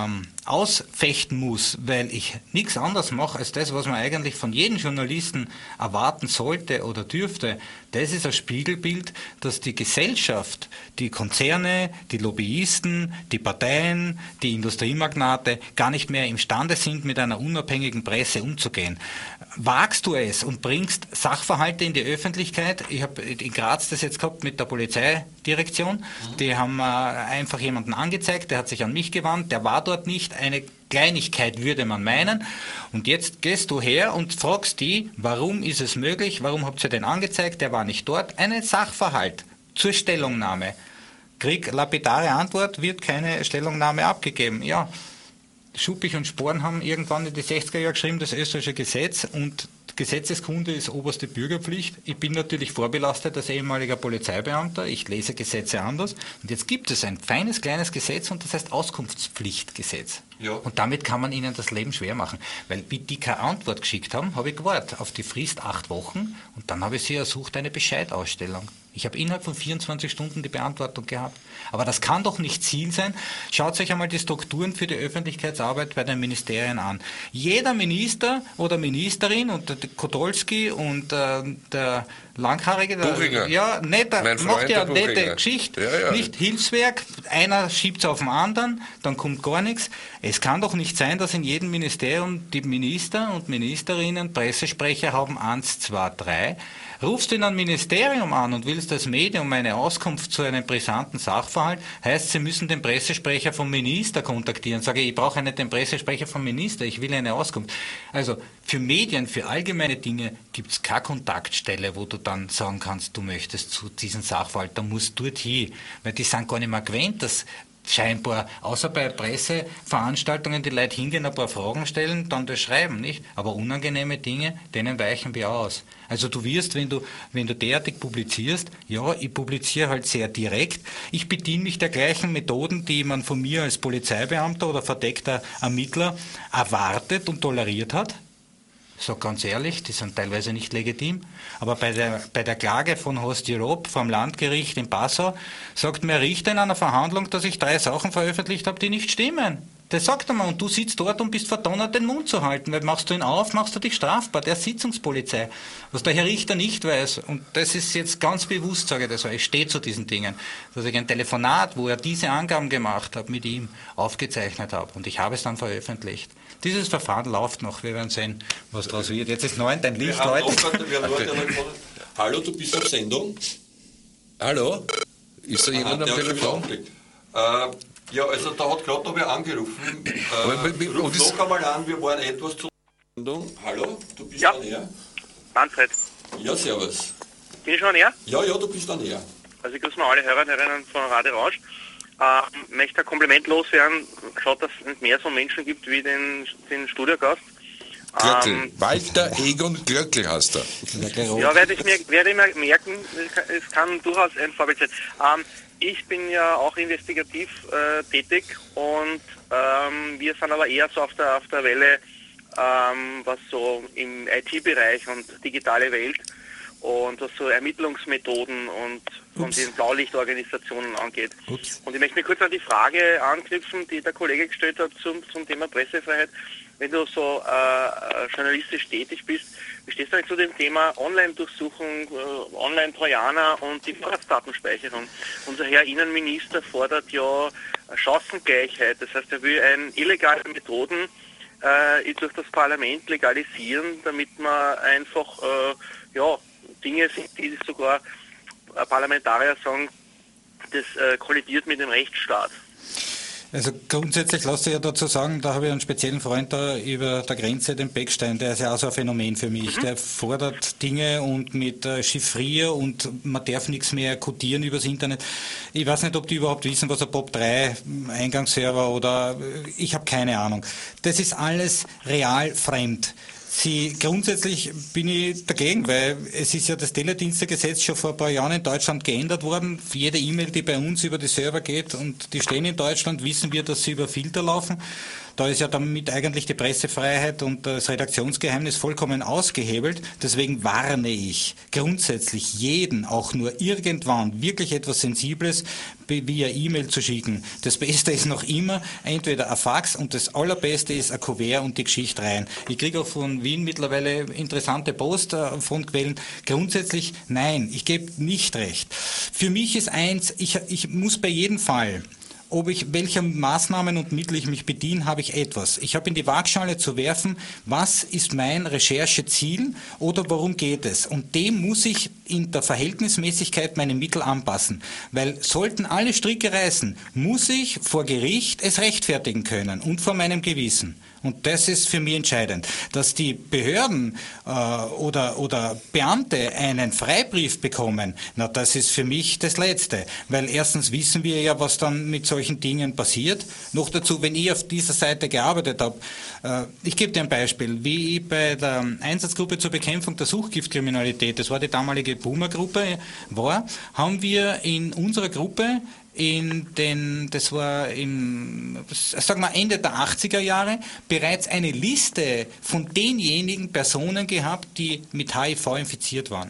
ausfechten muss, weil ich nichts anderes mache als das, was man eigentlich von jedem Journalisten erwarten sollte oder dürfte, das ist ein Spiegelbild, dass die Gesellschaft, die Konzerne, die Lobbyisten, die Parteien, die Industriemagnate gar nicht mehr imstande sind, mit einer unabhängigen Presse umzugehen. Wagst du es und bringst Sachverhalte in die Öffentlichkeit? Ich habe in Graz das jetzt gehabt mit der Polizeidirektion. Die haben äh, einfach jemanden angezeigt, der hat sich an mich gewandt, der war dort nicht. Eine Kleinigkeit würde man meinen. Und jetzt gehst du her und fragst die, warum ist es möglich, warum habt ihr den angezeigt, der war nicht dort. Einen Sachverhalt zur Stellungnahme. Krieg lapidare Antwort, wird keine Stellungnahme abgegeben. Ja, Schuppich und Sporen haben irgendwann in die sechziger Jahre geschrieben, das österreichische Gesetz, und Gesetzeskunde ist oberste Bürgerpflicht. Ich bin natürlich vorbelastet als ehemaliger Polizeibeamter, ich lese Gesetze anders, und jetzt gibt es ein feines, kleines Gesetz, und das heißt Auskunftspflichtgesetz. Ja. Und damit kann man ihnen das Leben schwer machen, weil wie die keine Antwort geschickt haben, habe ich gewartet auf die Frist acht Wochen, und dann habe ich sie ersucht, eine Bescheidausstellung. Ich habe innerhalb von vierundzwanzig Stunden die Beantwortung gehabt. Aber das kann doch nicht Ziel sein. Schaut euch einmal die Strukturen für die Öffentlichkeitsarbeit bei den Ministerien an. Jeder Minister oder Ministerin, und der Kodolski und äh, der Langhaarige, der, ja, netter, macht ja eine nette Geschichte, ja, ja. Nicht Hilfswerk, einer schiebt es auf den anderen, dann kommt gar nichts. Es kann doch nicht sein, dass in jedem Ministerium die Minister und Ministerinnen Pressesprecher haben, eins, zwei, drei. Rufst du in ein Ministerium an und willst als Medium eine Auskunft zu einem brisanten Sachverhalt, heißt, sie müssen den Pressesprecher vom Minister kontaktieren. Sage ich, ich brauche nicht den Pressesprecher vom Minister, ich will eine Auskunft. Also für Medien, für allgemeine Dinge gibt es keine Kontaktstelle, wo du dann sagen kannst, du möchtest zu diesem Sachverhalt, da musst du dorthin, weil die sind gar nicht mehr gewöhnt, dass scheinbar, außer bei Presseveranstaltungen, die Leute hingehen, ein paar Fragen stellen, dann das schreiben, nicht? Aber unangenehme Dinge, denen weichen wir aus. Also du wirst, wenn du, wenn du derartig publizierst, ja, ich publiziere halt sehr direkt, ich bediene mich der gleichen Methoden, die man von mir als Polizeibeamter oder verdeckter Ermittler erwartet und toleriert hat. Ich sage ganz ehrlich, die sind teilweise nicht legitim. Aber bei der, bei der Klage von Horst Tirop vom Landgericht in Passau sagt mir Richter in einer Verhandlung, dass ich drei Sachen veröffentlicht habe, die nicht stimmen. Das sagt er mal, und du sitzt dort und bist verdonnert, den Mund zu halten, weil machst du ihn auf, machst du dich strafbar, der Sitzungspolizei. Was der Herr Richter nicht weiß, und das ist jetzt ganz bewusst, sage ich das, weil ich stehe zu diesen Dingen, dass ich ein Telefonat, wo er diese Angaben gemacht hat, mit ihm aufgezeichnet habe, und ich habe es dann veröffentlicht. Dieses Verfahren läuft noch, wir werden sehen, was daraus wird. Jetzt ist neun, dein Licht heute. Hallo, du bist auf Sendung. Hallo? Ist da jemand am Telefon? Äh, ja, also da hat gerade noch wer angerufen. Äh, ruf noch einmal an, wir waren etwas zur Sendung. Hallo, du bist ja. da näher. Manfred. Ja, servus. Bin ich schon näher? Ja, ja, du bist da näher. Also ich grüße mal alle Hörer und Hörerinnen von Radio Rausch. Äh, möchte ein Kompliment loswerden. Schaut, dass es nicht mehr so Menschen gibt wie den, den Studiogast. Glöckl. Ähm, Walter Egon Glöckl heißt er. Ja, werde ich mir, werde ich mir merken, es kann durchaus ein Vorbild sein. Ähm, ich bin ja auch investigativ äh, tätig, und ähm, wir sind aber eher so auf der, auf der Welle, ähm, was so im I T-Bereich und digitale Welt und was so Ermittlungsmethoden und von den Blaulichtorganisationen angeht. Ups. Und ich möchte mir kurz an die Frage anknüpfen, die der Kollege gestellt hat zum, zum Thema Pressefreiheit. Wenn du so äh, journalistisch tätig bist, wie stehst du zu dem Thema Online-Durchsuchung, äh, Online-Trojaner und die Vorratsdatenspeicherung? Unser Herr Innenminister fordert ja Chancengleichheit, das heißt, er will ein illegale Methoden äh, durch das Parlament legalisieren, damit man einfach äh, ja, Dinge sind, die sogar Parlamentarier sagen, das äh, kollidiert mit dem Rechtsstaat. Also grundsätzlich lasst ihr ja dazu sagen, da habe ich einen speziellen Freund da über der Grenze, den Beckstein, der ist ja auch so ein Phänomen für mich. Mhm. Der fordert Dinge und mit äh, Chiffrier, und man darf nichts mehr codieren übers Internet. Ich weiß nicht, ob die überhaupt wissen, was ein P O P drei Eingangsserver oder ich habe keine Ahnung. Das ist alles real fremd. Sie, grundsätzlich bin ich dagegen, weil es ist ja das Teledienstegesetz schon vor ein paar Jahren in Deutschland geändert worden. Jede E-Mail, die bei uns über die Server geht, und die stehen in Deutschland, wissen wir, dass sie über Filter laufen. Da ist ja damit eigentlich die Pressefreiheit und das Redaktionsgeheimnis vollkommen ausgehebelt. Deswegen warne ich grundsätzlich jeden, auch nur irgendwann wirklich etwas Sensibles via E-Mail zu schicken. Das Beste ist noch immer entweder ein Fax und das Allerbeste ist ein Kuvert und die Geschichte rein. Ich kriege auch von Wien mittlerweile interessante Post von Quellen. Grundsätzlich nein, ich gebe nicht recht. Für mich ist eins, ich, ich muss bei jedem Fall, ob ich, welcher Maßnahmen und Mittel ich mich bediene, habe ich etwas. Ich habe in die Waagschale zu werfen, was ist mein Rechercheziel oder worum geht es? Und dem muss ich in der Verhältnismäßigkeit meine Mittel anpassen. Weil sollten alle Stricke reißen, muss ich vor Gericht es rechtfertigen können und vor meinem Gewissen. Und das ist für mich entscheidend. Dass die Behörden äh, oder, oder Beamte einen Freibrief bekommen, na, das ist für mich das Letzte. Weil erstens wissen wir ja, was dann mit solchen Dingen passiert. Noch dazu, wenn ich auf dieser Seite gearbeitet habe, äh, ich gebe dir ein Beispiel, wie ich bei der Einsatzgruppe zur Bekämpfung der Suchtgiftkriminalität, das war die damalige Puma-Gruppe, war, haben wir in unserer Gruppe in den, das war im, sagen wir Ende der achtziger Jahre, bereits eine Liste von denjenigen Personen gehabt, die mit H I V infiziert waren.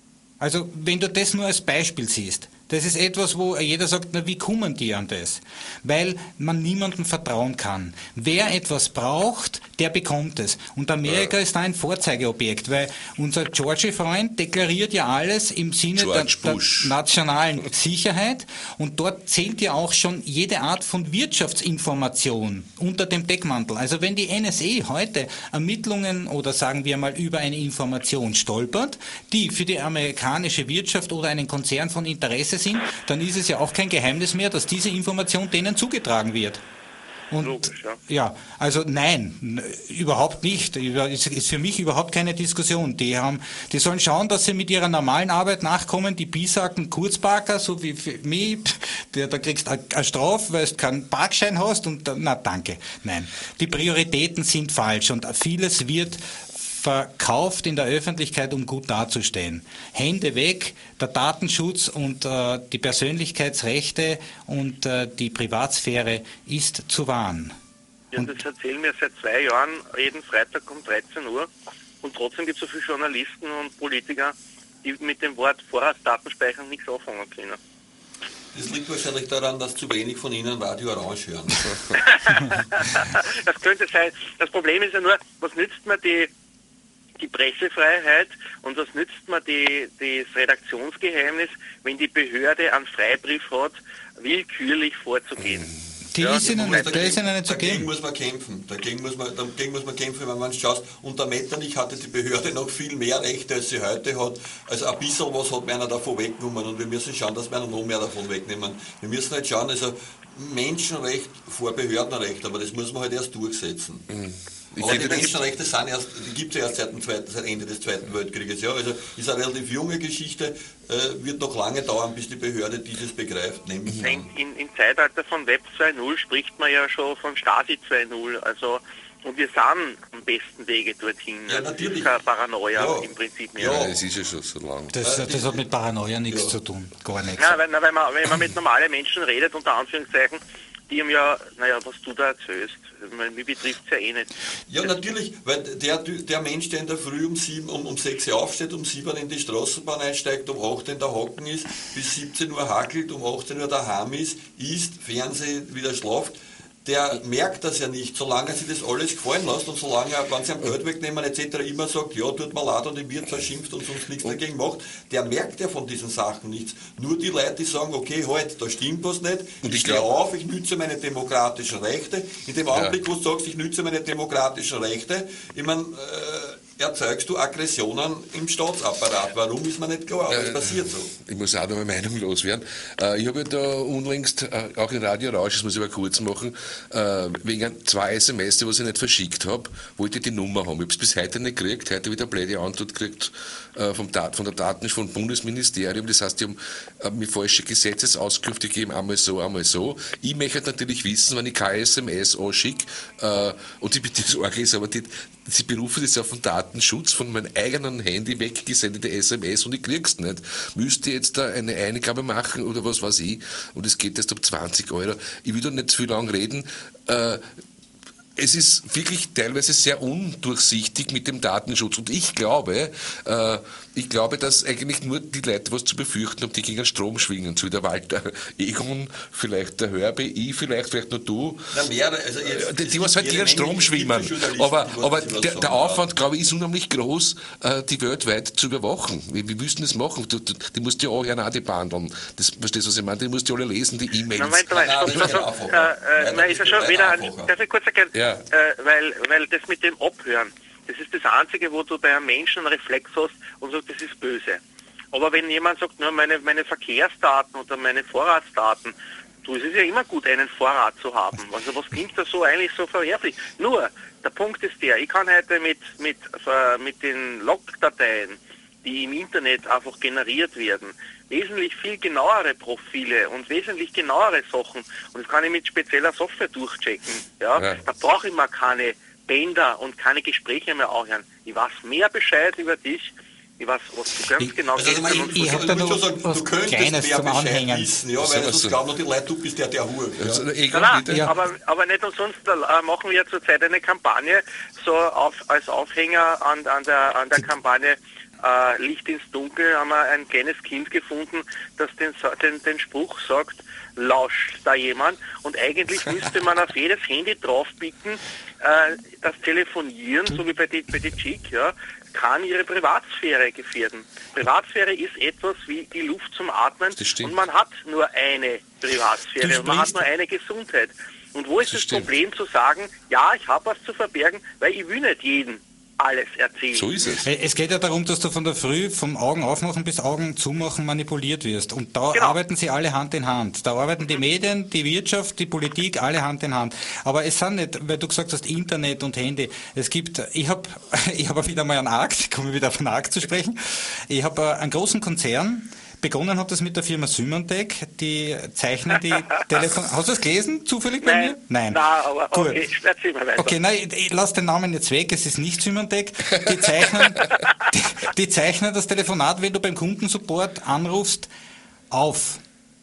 Also wenn du das nur als Beispiel siehst, das ist etwas, wo jeder sagt, na, wie kommen die an das? Weil man niemandem vertrauen kann. Wer etwas braucht, der bekommt es. Und Amerika ist da ein Vorzeigeobjekt, weil unser Georgie-Freund deklariert ja alles im Sinne der, der nationalen Sicherheit und dort zählt ja auch schon jede Art von Wirtschaftsinformation unter dem Deckmantel. Also wenn die N S A heute Ermittlungen oder sagen wir mal über eine Information stolpert, die für die amerikanische Wirtschaft oder einen Konzern von Interesse sind, dann ist es ja auch kein Geheimnis mehr, dass diese Information denen zugetragen wird. Und logisch, ja. ja, also nein, überhaupt nicht. Es ist für mich überhaupt keine Diskussion. Die haben, die sollen schauen, dass sie mit ihrer normalen Arbeit nachkommen. Die Bisaken Kurzparker, so wie für mich, der, da kriegst du eine Strafe, weil du keinen Parkschein hast und na danke. Nein, die Prioritäten sind falsch und vieles wird verkauft in der Öffentlichkeit, um gut dazustehen. Hände weg, der Datenschutz und äh, die Persönlichkeitsrechte und äh, die Privatsphäre ist zu wahren. Ja, das erzählen wir seit zwei Jahren, jeden Freitag um dreizehn Uhr. Und trotzdem gibt es so viele Journalisten und Politiker, die mit dem Wort Vorratsdatenspeicherung nichts anfangen können. Das liegt wahrscheinlich daran, dass zu wenig von Ihnen Radio Orange hören. Das könnte sein. Das Problem ist ja nur, was nützt mir die die Pressefreiheit und was nützt man die, das Redaktionsgeheimnis, wenn die Behörde einen Freibrief hat, willkürlich vorzugehen. Die ja, ist ihnen nicht, dagegen, ist ihnen nicht zu dagegen geben. muss man kämpfen. Dagegen muss man, dagegen muss man kämpfen, wenn man schaut. Unter Metternich hatte die Behörde noch viel mehr Rechte, als sie heute hat. Also ein bisschen was hat einer davon weggenommen und wir müssen schauen, dass wir noch mehr davon wegnehmen. Wir müssen halt schauen, also Menschenrecht vor Behördenrecht, aber das muss man halt erst durchsetzen. Mhm. Aber die Menschenrechte sind erst, die gibt es ja erst seit, dem zweiten, seit Ende des Zweiten Weltkrieges. Ja, also ist eine relativ junge Geschichte, äh, wird noch lange dauern, bis die Behörde dieses begreift. Nämlich in, in, Im Zeitalter von Web zwei Punkt null spricht man ja schon von Stasi zwei Punkt null. Also, und wir sind am besten Wege dorthin. Ja, natürlich. Keine Paranoia ja. im Prinzip mehr. Ja, das ist ja schon so lang. Das, das hat mit Paranoia nichts ja. zu tun. Gar nichts. Ja, weil, na, weil man, wenn man mit normalen Menschen redet, unter Anführungszeichen, die haben ja, naja, was du da erzählst, mich betrifft es ja eh nicht. Ja, natürlich, weil der, der Mensch, der in der Früh um sieben, um, um sechs Uhr aufsteht, um sieben in die Straßenbahn einsteigt, um acht in der Hocken ist, bis siebzehn Uhr hackelt, um achtzehn Uhr daheim ist, isst, Fernsehen, wieder schlaft, der merkt das ja nicht, solange er sich das alles gefallen lässt und solange er, wenn sie am Geld wegnehmen et cetera immer sagt, ja, tut mir leid und ich wird verschimpft und sonst nichts dagegen macht, der merkt ja von diesen Sachen nichts. Nur die Leute, die sagen, okay, halt, da stimmt was nicht, und ich stehe auf, ich nütze meine demokratischen Rechte. In dem Augenblick, ja. wo du sagst, ich nütze meine demokratischen Rechte, ich meine, äh, erzeugst du Aggressionen im Staatsapparat. Warum ist mir nicht klar? Aber es äh, passiert so. Ich muss auch noch eine Meinung loswerden. Äh, ich habe ja da unlängst, äh, auch in Radio Rausch, das muss ich aber kurz machen, äh, wegen zwei S M S, die ich nicht verschickt habe, wollte ich die Nummer haben. Ich habe es bis heute nicht gekriegt. Heute wieder eine blöde Antwort gekriegt äh, vom Dat- von der Daten vom Bundesministerium. Das heißt, die haben äh, mir falsche Gesetzesauskünfte gegeben, einmal so, einmal so. Ich möchte natürlich wissen, wenn ich keine S M S anschicke, äh, und die, die Sorge ist aber, die, sie berufen das auf den Datenschutz von meinem eigenen Handy weggesendete S M S und ich krieg's nicht. Müsste ich jetzt da eine Eingabe machen oder was weiß ich, und es geht jetzt um zwanzig Euro. Ich will doch nicht zu viel lang reden. Äh, es ist wirklich teilweise sehr undurchsichtig mit dem Datenschutz. Und ich glaube, äh, ich glaube, dass eigentlich nur die Leute was zu befürchten haben, die gegen den Strom schwingen. So wie der Walter Egon, vielleicht der Hörbe, ich vielleicht, vielleicht nur du. Na, mehr, also jetzt, die, die was halt gegen den Strom schwimmen. Aber, aber der, der Aufwand, glaube ich, ist unheimlich groß, äh, die weltweit zu überwachen. Wie, wie willst du das machen? Du, du, die musst du ja auch ja auch die behandeln. Das, verstehst du, was ich meine? Die musst du alle lesen, die E-Mails. Nein, nein, nein, nein, ist ja schon wieder ein, darf ich kurz erklären, ja. äh, weil, weil das mit dem Abhören, das ist das Einzige, wo du bei einem Menschen einen Reflex hast und sagst, das ist böse. Aber wenn jemand sagt, na, meine, meine Verkehrsdaten oder meine Vorratsdaten, du, es ist ja immer gut, einen Vorrat zu haben. Also was klingt da so eigentlich so verwerflich? Nur, der Punkt ist der, ich kann heute mit, mit, äh, mit den Logdateien, die im Internet einfach generiert werden, wesentlich viel genauere Profile und wesentlich genauere Sachen, und das kann ich mit spezieller Software durchchecken. Ja? Ja. Da brauche ich mal keine Bänder und keine Gespräche mehr anhören. Ich weiß mehr Bescheid über dich, ich weiß, was du ganz genau also, kennst. Also, ich ich habe da noch sagen, was Kleines zum Anhängen. Wissen, ja, weil sonst glauben noch die Leute, du bist der, der Hur. Ja. Also, nein, nein, ja. aber, aber nicht umsonst äh, machen wir zurzeit eine Kampagne, so auf, als Aufhänger an, an, der, an der Kampagne äh, Licht ins Dunkel, haben wir ein kleines Kind gefunden, das den, den, den Spruch sagt, lauscht da jemand, und eigentlich müsste man auf jedes Handy draufpicken, äh, das Telefonieren, so wie bei die, bei die Chick, ja, kann ihre Privatsphäre gefährden. Privatsphäre ist etwas wie die Luft zum Atmen, und man hat nur eine Privatsphäre und man hat nur eine Gesundheit. Und wo ist das, das Problem zu sagen, ja, ich habe was zu verbergen, weil ich will nicht jeden alles erzählen. So ist es. Es geht ja darum, dass du von der Früh vom Augen aufmachen bis Augen zumachen manipuliert wirst. Und da genau. arbeiten sie alle Hand in Hand. Da arbeiten die Medien, die Wirtschaft, die Politik, alle Hand in Hand. Aber es sind nicht, weil du gesagt hast, Internet und Handy. Es gibt, ich habe ich hab wieder mal einen Akt, ich komme wieder auf einen Akt zu sprechen. Ich habe einen großen Konzern. Begonnen hat das mit der Firma Symantec, die zeichnen die Telefon... Hast du das gelesen, zufällig bei nein, mir? Nein. Nein, aber gut. Okay, erzähl mal weiter. Okay, nein, ich, ich lasse den Namen jetzt weg, es ist nicht Symantec. Die zeichnen, die, die zeichnen das Telefonat, wenn du beim Kundensupport anrufst, auf.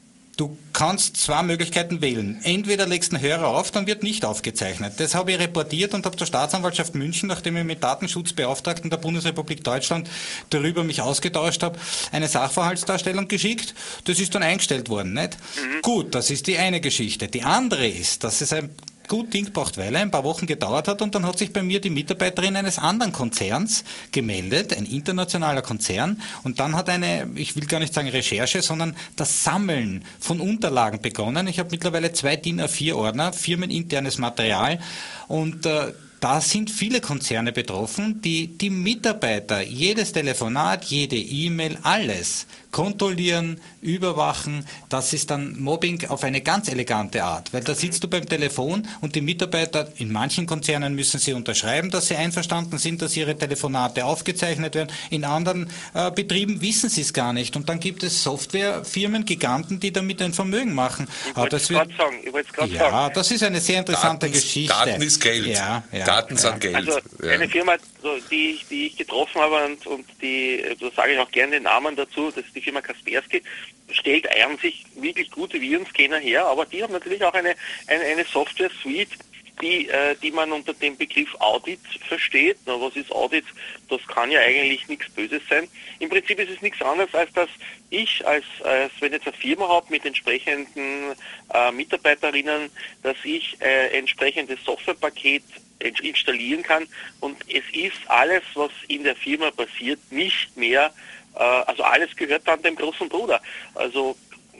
Du kannst zwei Möglichkeiten wählen. Entweder legst du einen Hörer auf, dann wird nicht aufgezeichnet. Das habe ich reportiert und habe zur Staatsanwaltschaft München, nachdem ich mit Datenschutzbeauftragten der Bundesrepublik Deutschland darüber mich ausgetauscht habe, eine Sachverhaltsdarstellung geschickt. Das ist dann eingestellt worden, nicht? Mhm. Gut, das ist die eine Geschichte. Die andere ist, dass es ein gut Ding braucht, weil er ein paar Wochen gedauert hat, und dann hat sich bei mir die Mitarbeiterin eines anderen Konzerns gemeldet, ein internationaler Konzern, und dann hat eine, ich will gar nicht sagen Recherche, sondern das Sammeln von Unterlagen begonnen. Ich habe mittlerweile zwei DIN A vier Ordner, firmeninternes Material, und äh, da sind viele Konzerne betroffen, die die Mitarbeiter, jedes Telefonat, jede E-Mail, alles kontrollieren, überwachen. Das ist dann Mobbing auf eine ganz elegante Art, weil da sitzt du beim Telefon und die Mitarbeiter, in manchen Konzernen müssen sie unterschreiben, dass sie einverstanden sind, dass ihre Telefonate aufgezeichnet werden. In anderen äh, Betrieben wissen sie es gar nicht. Und dann gibt es Softwarefirmen, Giganten, die damit ein Vermögen machen. Ich wollte es gerade sagen. Ich wollte es gerade ja, sagen. das ist eine sehr interessante Daten, Geschichte. Daten ist Geld. Ja, ja, Daten sind ja. Geld. Also eine Firma, die, die ich getroffen habe, und, und die, da sage ich auch gerne den Namen dazu, das ist die Firma Kaspersky, stellt an sich wirklich gute Virenscanner her, aber die haben natürlich auch eine, eine, eine Software-Suite, die, äh, die man unter dem Begriff Audit versteht. Na, was ist Audit? Das kann ja eigentlich nichts Böses sein. Im Prinzip ist es nichts anderes, als dass ich, als, als wenn ich jetzt eine Firma habe mit entsprechenden äh, Mitarbeiterinnen, dass ich äh, entsprechendes Softwarepaket installieren kann, und es ist alles, was in der Firma passiert, nicht mehr, äh, also alles gehört dann dem großen Bruder. Also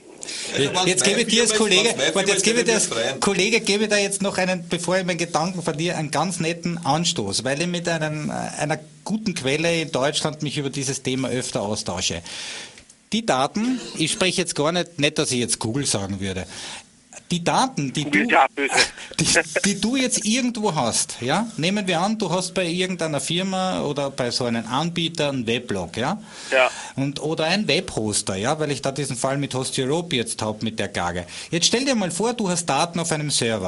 Also jetzt gebe ich dir als Kollege, warte, jetzt gebe ich dir als Kollege, gebe da jetzt noch einen, bevor ich meinen Gedanken verliere, einen ganz netten Anstoß, weil ich mit einem, einer guten Quelle in Deutschland mich über dieses Thema öfter austausche. Die Daten, ich spreche jetzt gar nicht, nicht, dass ich jetzt Google sagen würde, die Daten, die du, die, die du jetzt irgendwo hast, ja, nehmen wir an, du hast bei irgendeiner Firma oder bei so einem Anbieter einen Weblog, ja, ja. Und, oder ein Webhoster, ja, weil ich da diesen Fall mit Host Europe jetzt habe mit der Klage. Jetzt stell dir mal vor, du hast Daten auf einem Server.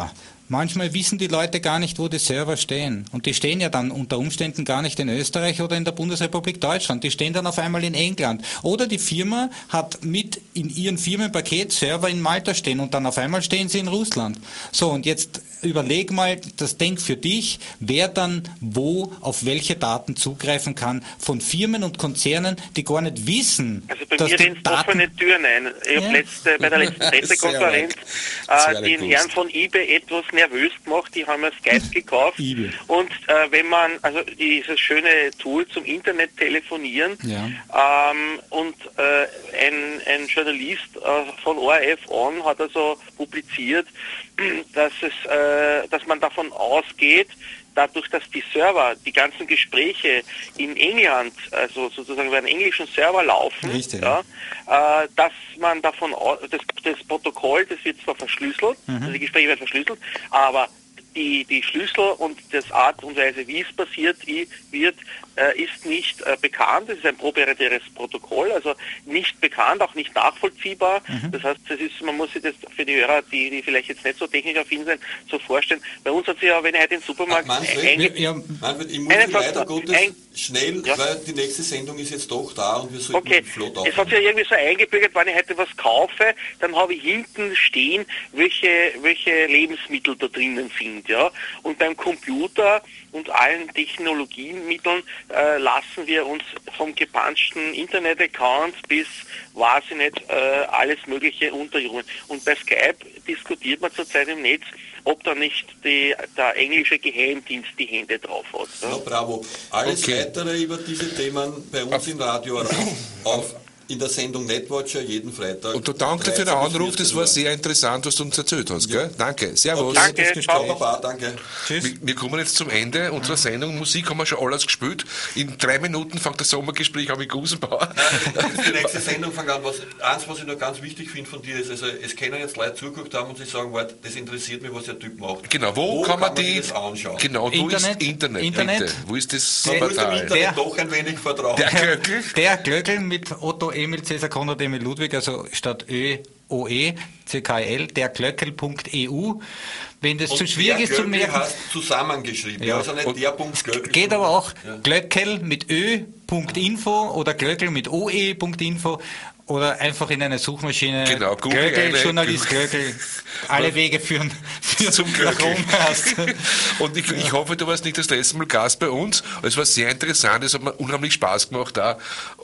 Manchmal wissen die Leute gar nicht, wo die Server stehen. Und die stehen ja dann unter Umständen gar nicht in Österreich oder in der Bundesrepublik Deutschland. Die stehen dann auf einmal in England. Oder die Firma hat mit in ihren Firmenpaket Server in Malta stehen und dann auf einmal stehen sie in Russland. So, und jetzt überleg mal, das denk für dich, wer dann wo auf welche Daten zugreifen kann von Firmen und Konzernen, die gar nicht wissen, Also bei dass mir die rennt Daten... offene Türen ein. Ich Ja. habe letzte, bei der letzten Pressekonferenz äh, den gewusst. Herrn von eBay etwas nervös gemacht. Die haben ja Skype gekauft. eBay. Und äh, wenn man, also dieses schöne Tool zum Internet telefonieren, Ja. ähm, und äh, ein, ein Journalist äh, von O R F On hat also publiziert, dass es, äh, dass man davon ausgeht, dadurch, dass die Server, die ganzen Gespräche in England, also sozusagen über einen englischen Server laufen, Richtig, ja, äh, dass man davon aus, das, das Protokoll, das wird zwar verschlüsselt, also die Gespräche werden verschlüsselt, aber die, die Schlüssel und das Art und Weise, wie es passiert i- wird, äh, ist nicht äh, bekannt. Es ist ein proprietäres Protokoll, also nicht bekannt, auch nicht nachvollziehbar. Das heißt, das ist, man muss sich das für die Hörer, die, die vielleicht jetzt nicht so technikaffin sind, so vorstellen. Bei uns hat sich ja, wenn ich heute in den Supermarkt Manfred? einge- Ja, Manfred, ich muss Einen Sie leider Satz noch. Gottes Ein- schnell, Ja. weil die nächste Sendung ist jetzt doch da und wir sollten Okay, flott es hat aufhören. sich ja irgendwie so eingebürgert, wenn ich heute was kaufe, dann habe ich hinten stehen, welche, welche Lebensmittel da drinnen sind, ja. Und beim Computer und allen Technologiemitteln äh, lassen wir uns vom gepanschten Internet-Account bis, weiß ich nicht, äh, alles Mögliche unterjubeln. Und bei Skype diskutiert man zurzeit im Netz, ob da nicht die, der englische Geheimdienst die Hände drauf hat. Ja? Ja, bravo. Alles Okay. weitere über diese Themen bei uns im Radio auf in der Sendung Netwatcher jeden Freitag. Und du danke für den dreizehn bis Anruf, das vierzehn war Uhr. sehr interessant, was du uns erzählt hast. Gell? Danke, servus. Okay, Danke, das ciao. Gespräch. Baba, danke. Wir, wir kommen jetzt zum Ende unserer Sendung. Musik haben wir schon alles gespielt. In drei Minuten fängt das Sommergespräch an mit Gusenbauer. Die nächste Sendung fängt an. Was, eins, was ich noch ganz wichtig finde von dir, ist, also es können jetzt Leute zugeguckt haben und sie sagen, warte, das interessiert mich, was der Typ macht. Genau, wo, kann man die... sich das anschauen? Genau, wo Internet? ist Internet? Internet? Bitte. Wo ist das Man muss dem Portal? Internet Der- doch ein wenig vertrauen. Der Glöckl? Der Glöckl mit Otto Emil Cäsar Konrad Emil Ludwig, also statt Ö, O, E, C K L, der Glöckl punkt E U. Wenn das Und zu schwierig der ist zu Glöckl merken, heißt zusammengeschrieben, Ja. also nicht Und der Punkt Glöckl. geht aber auch Ja. Glöckl mit Ö punkt info oder Glöckl mit O E punkt info oder einfach in eine Suchmaschine Genau, Google Glöckl, eine- Journalist Glöckl, alle Wege führen, führen Zum nach Glöckl. Rom erst. Und ich, ich hoffe, du warst nicht das letzte Mal Gast bei uns. Es war sehr interessant, es hat mir unheimlich Spaß gemacht da.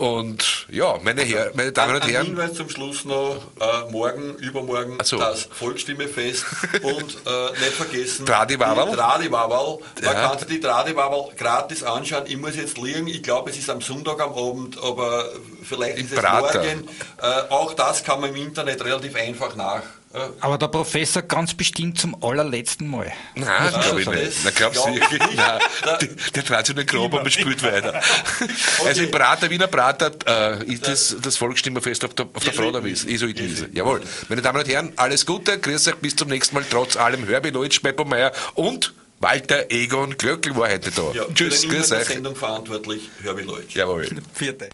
Und ja, meine, Herr, meine Damen und Ein Herren, Hinweis zum Schluss noch, äh, morgen, übermorgen Ach so. das Volksstimmefest und äh, nicht vergessen, Tradiwawal. die Tradiwawal. Man Ja. kann sich die Tradiwawal gratis anschauen. Ich muss jetzt liegen, ich glaube es ist am Sonntag am Abend, aber vielleicht Im ist es Prater. morgen. Äh, auch das kann man im Internet relativ einfach nach. Äh, Aber der Professor ganz bestimmt zum allerletzten Mal. nein, Muss man glaube ich schon nicht. sagen. Na, glaubst du Ja, wirklich? nicht. Nein, Da- der, der trat sich in den Grab und man spielt weiter. Okay. Also im Prater, Wiener Prater äh, ist das, das Volksstimmefest auf der, auf der Jesuitenwiese. Froderwiese. Jesuitenwiese. Jawohl. Meine Damen und Herren, alles Gute, grüß euch, bis zum nächsten Mal, trotz allem Hörbi, Leutsch, Beppermeier und Walter Egon Glöckl war heute da. ja, Tschüss, für den Inhalt grüß der euch. Sendung verantwortlich, Hörbi Leutsch. Jawohl. Vierte.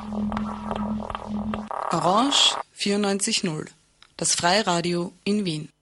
Orange vierundneunzig null. Das Freiradio in Wien.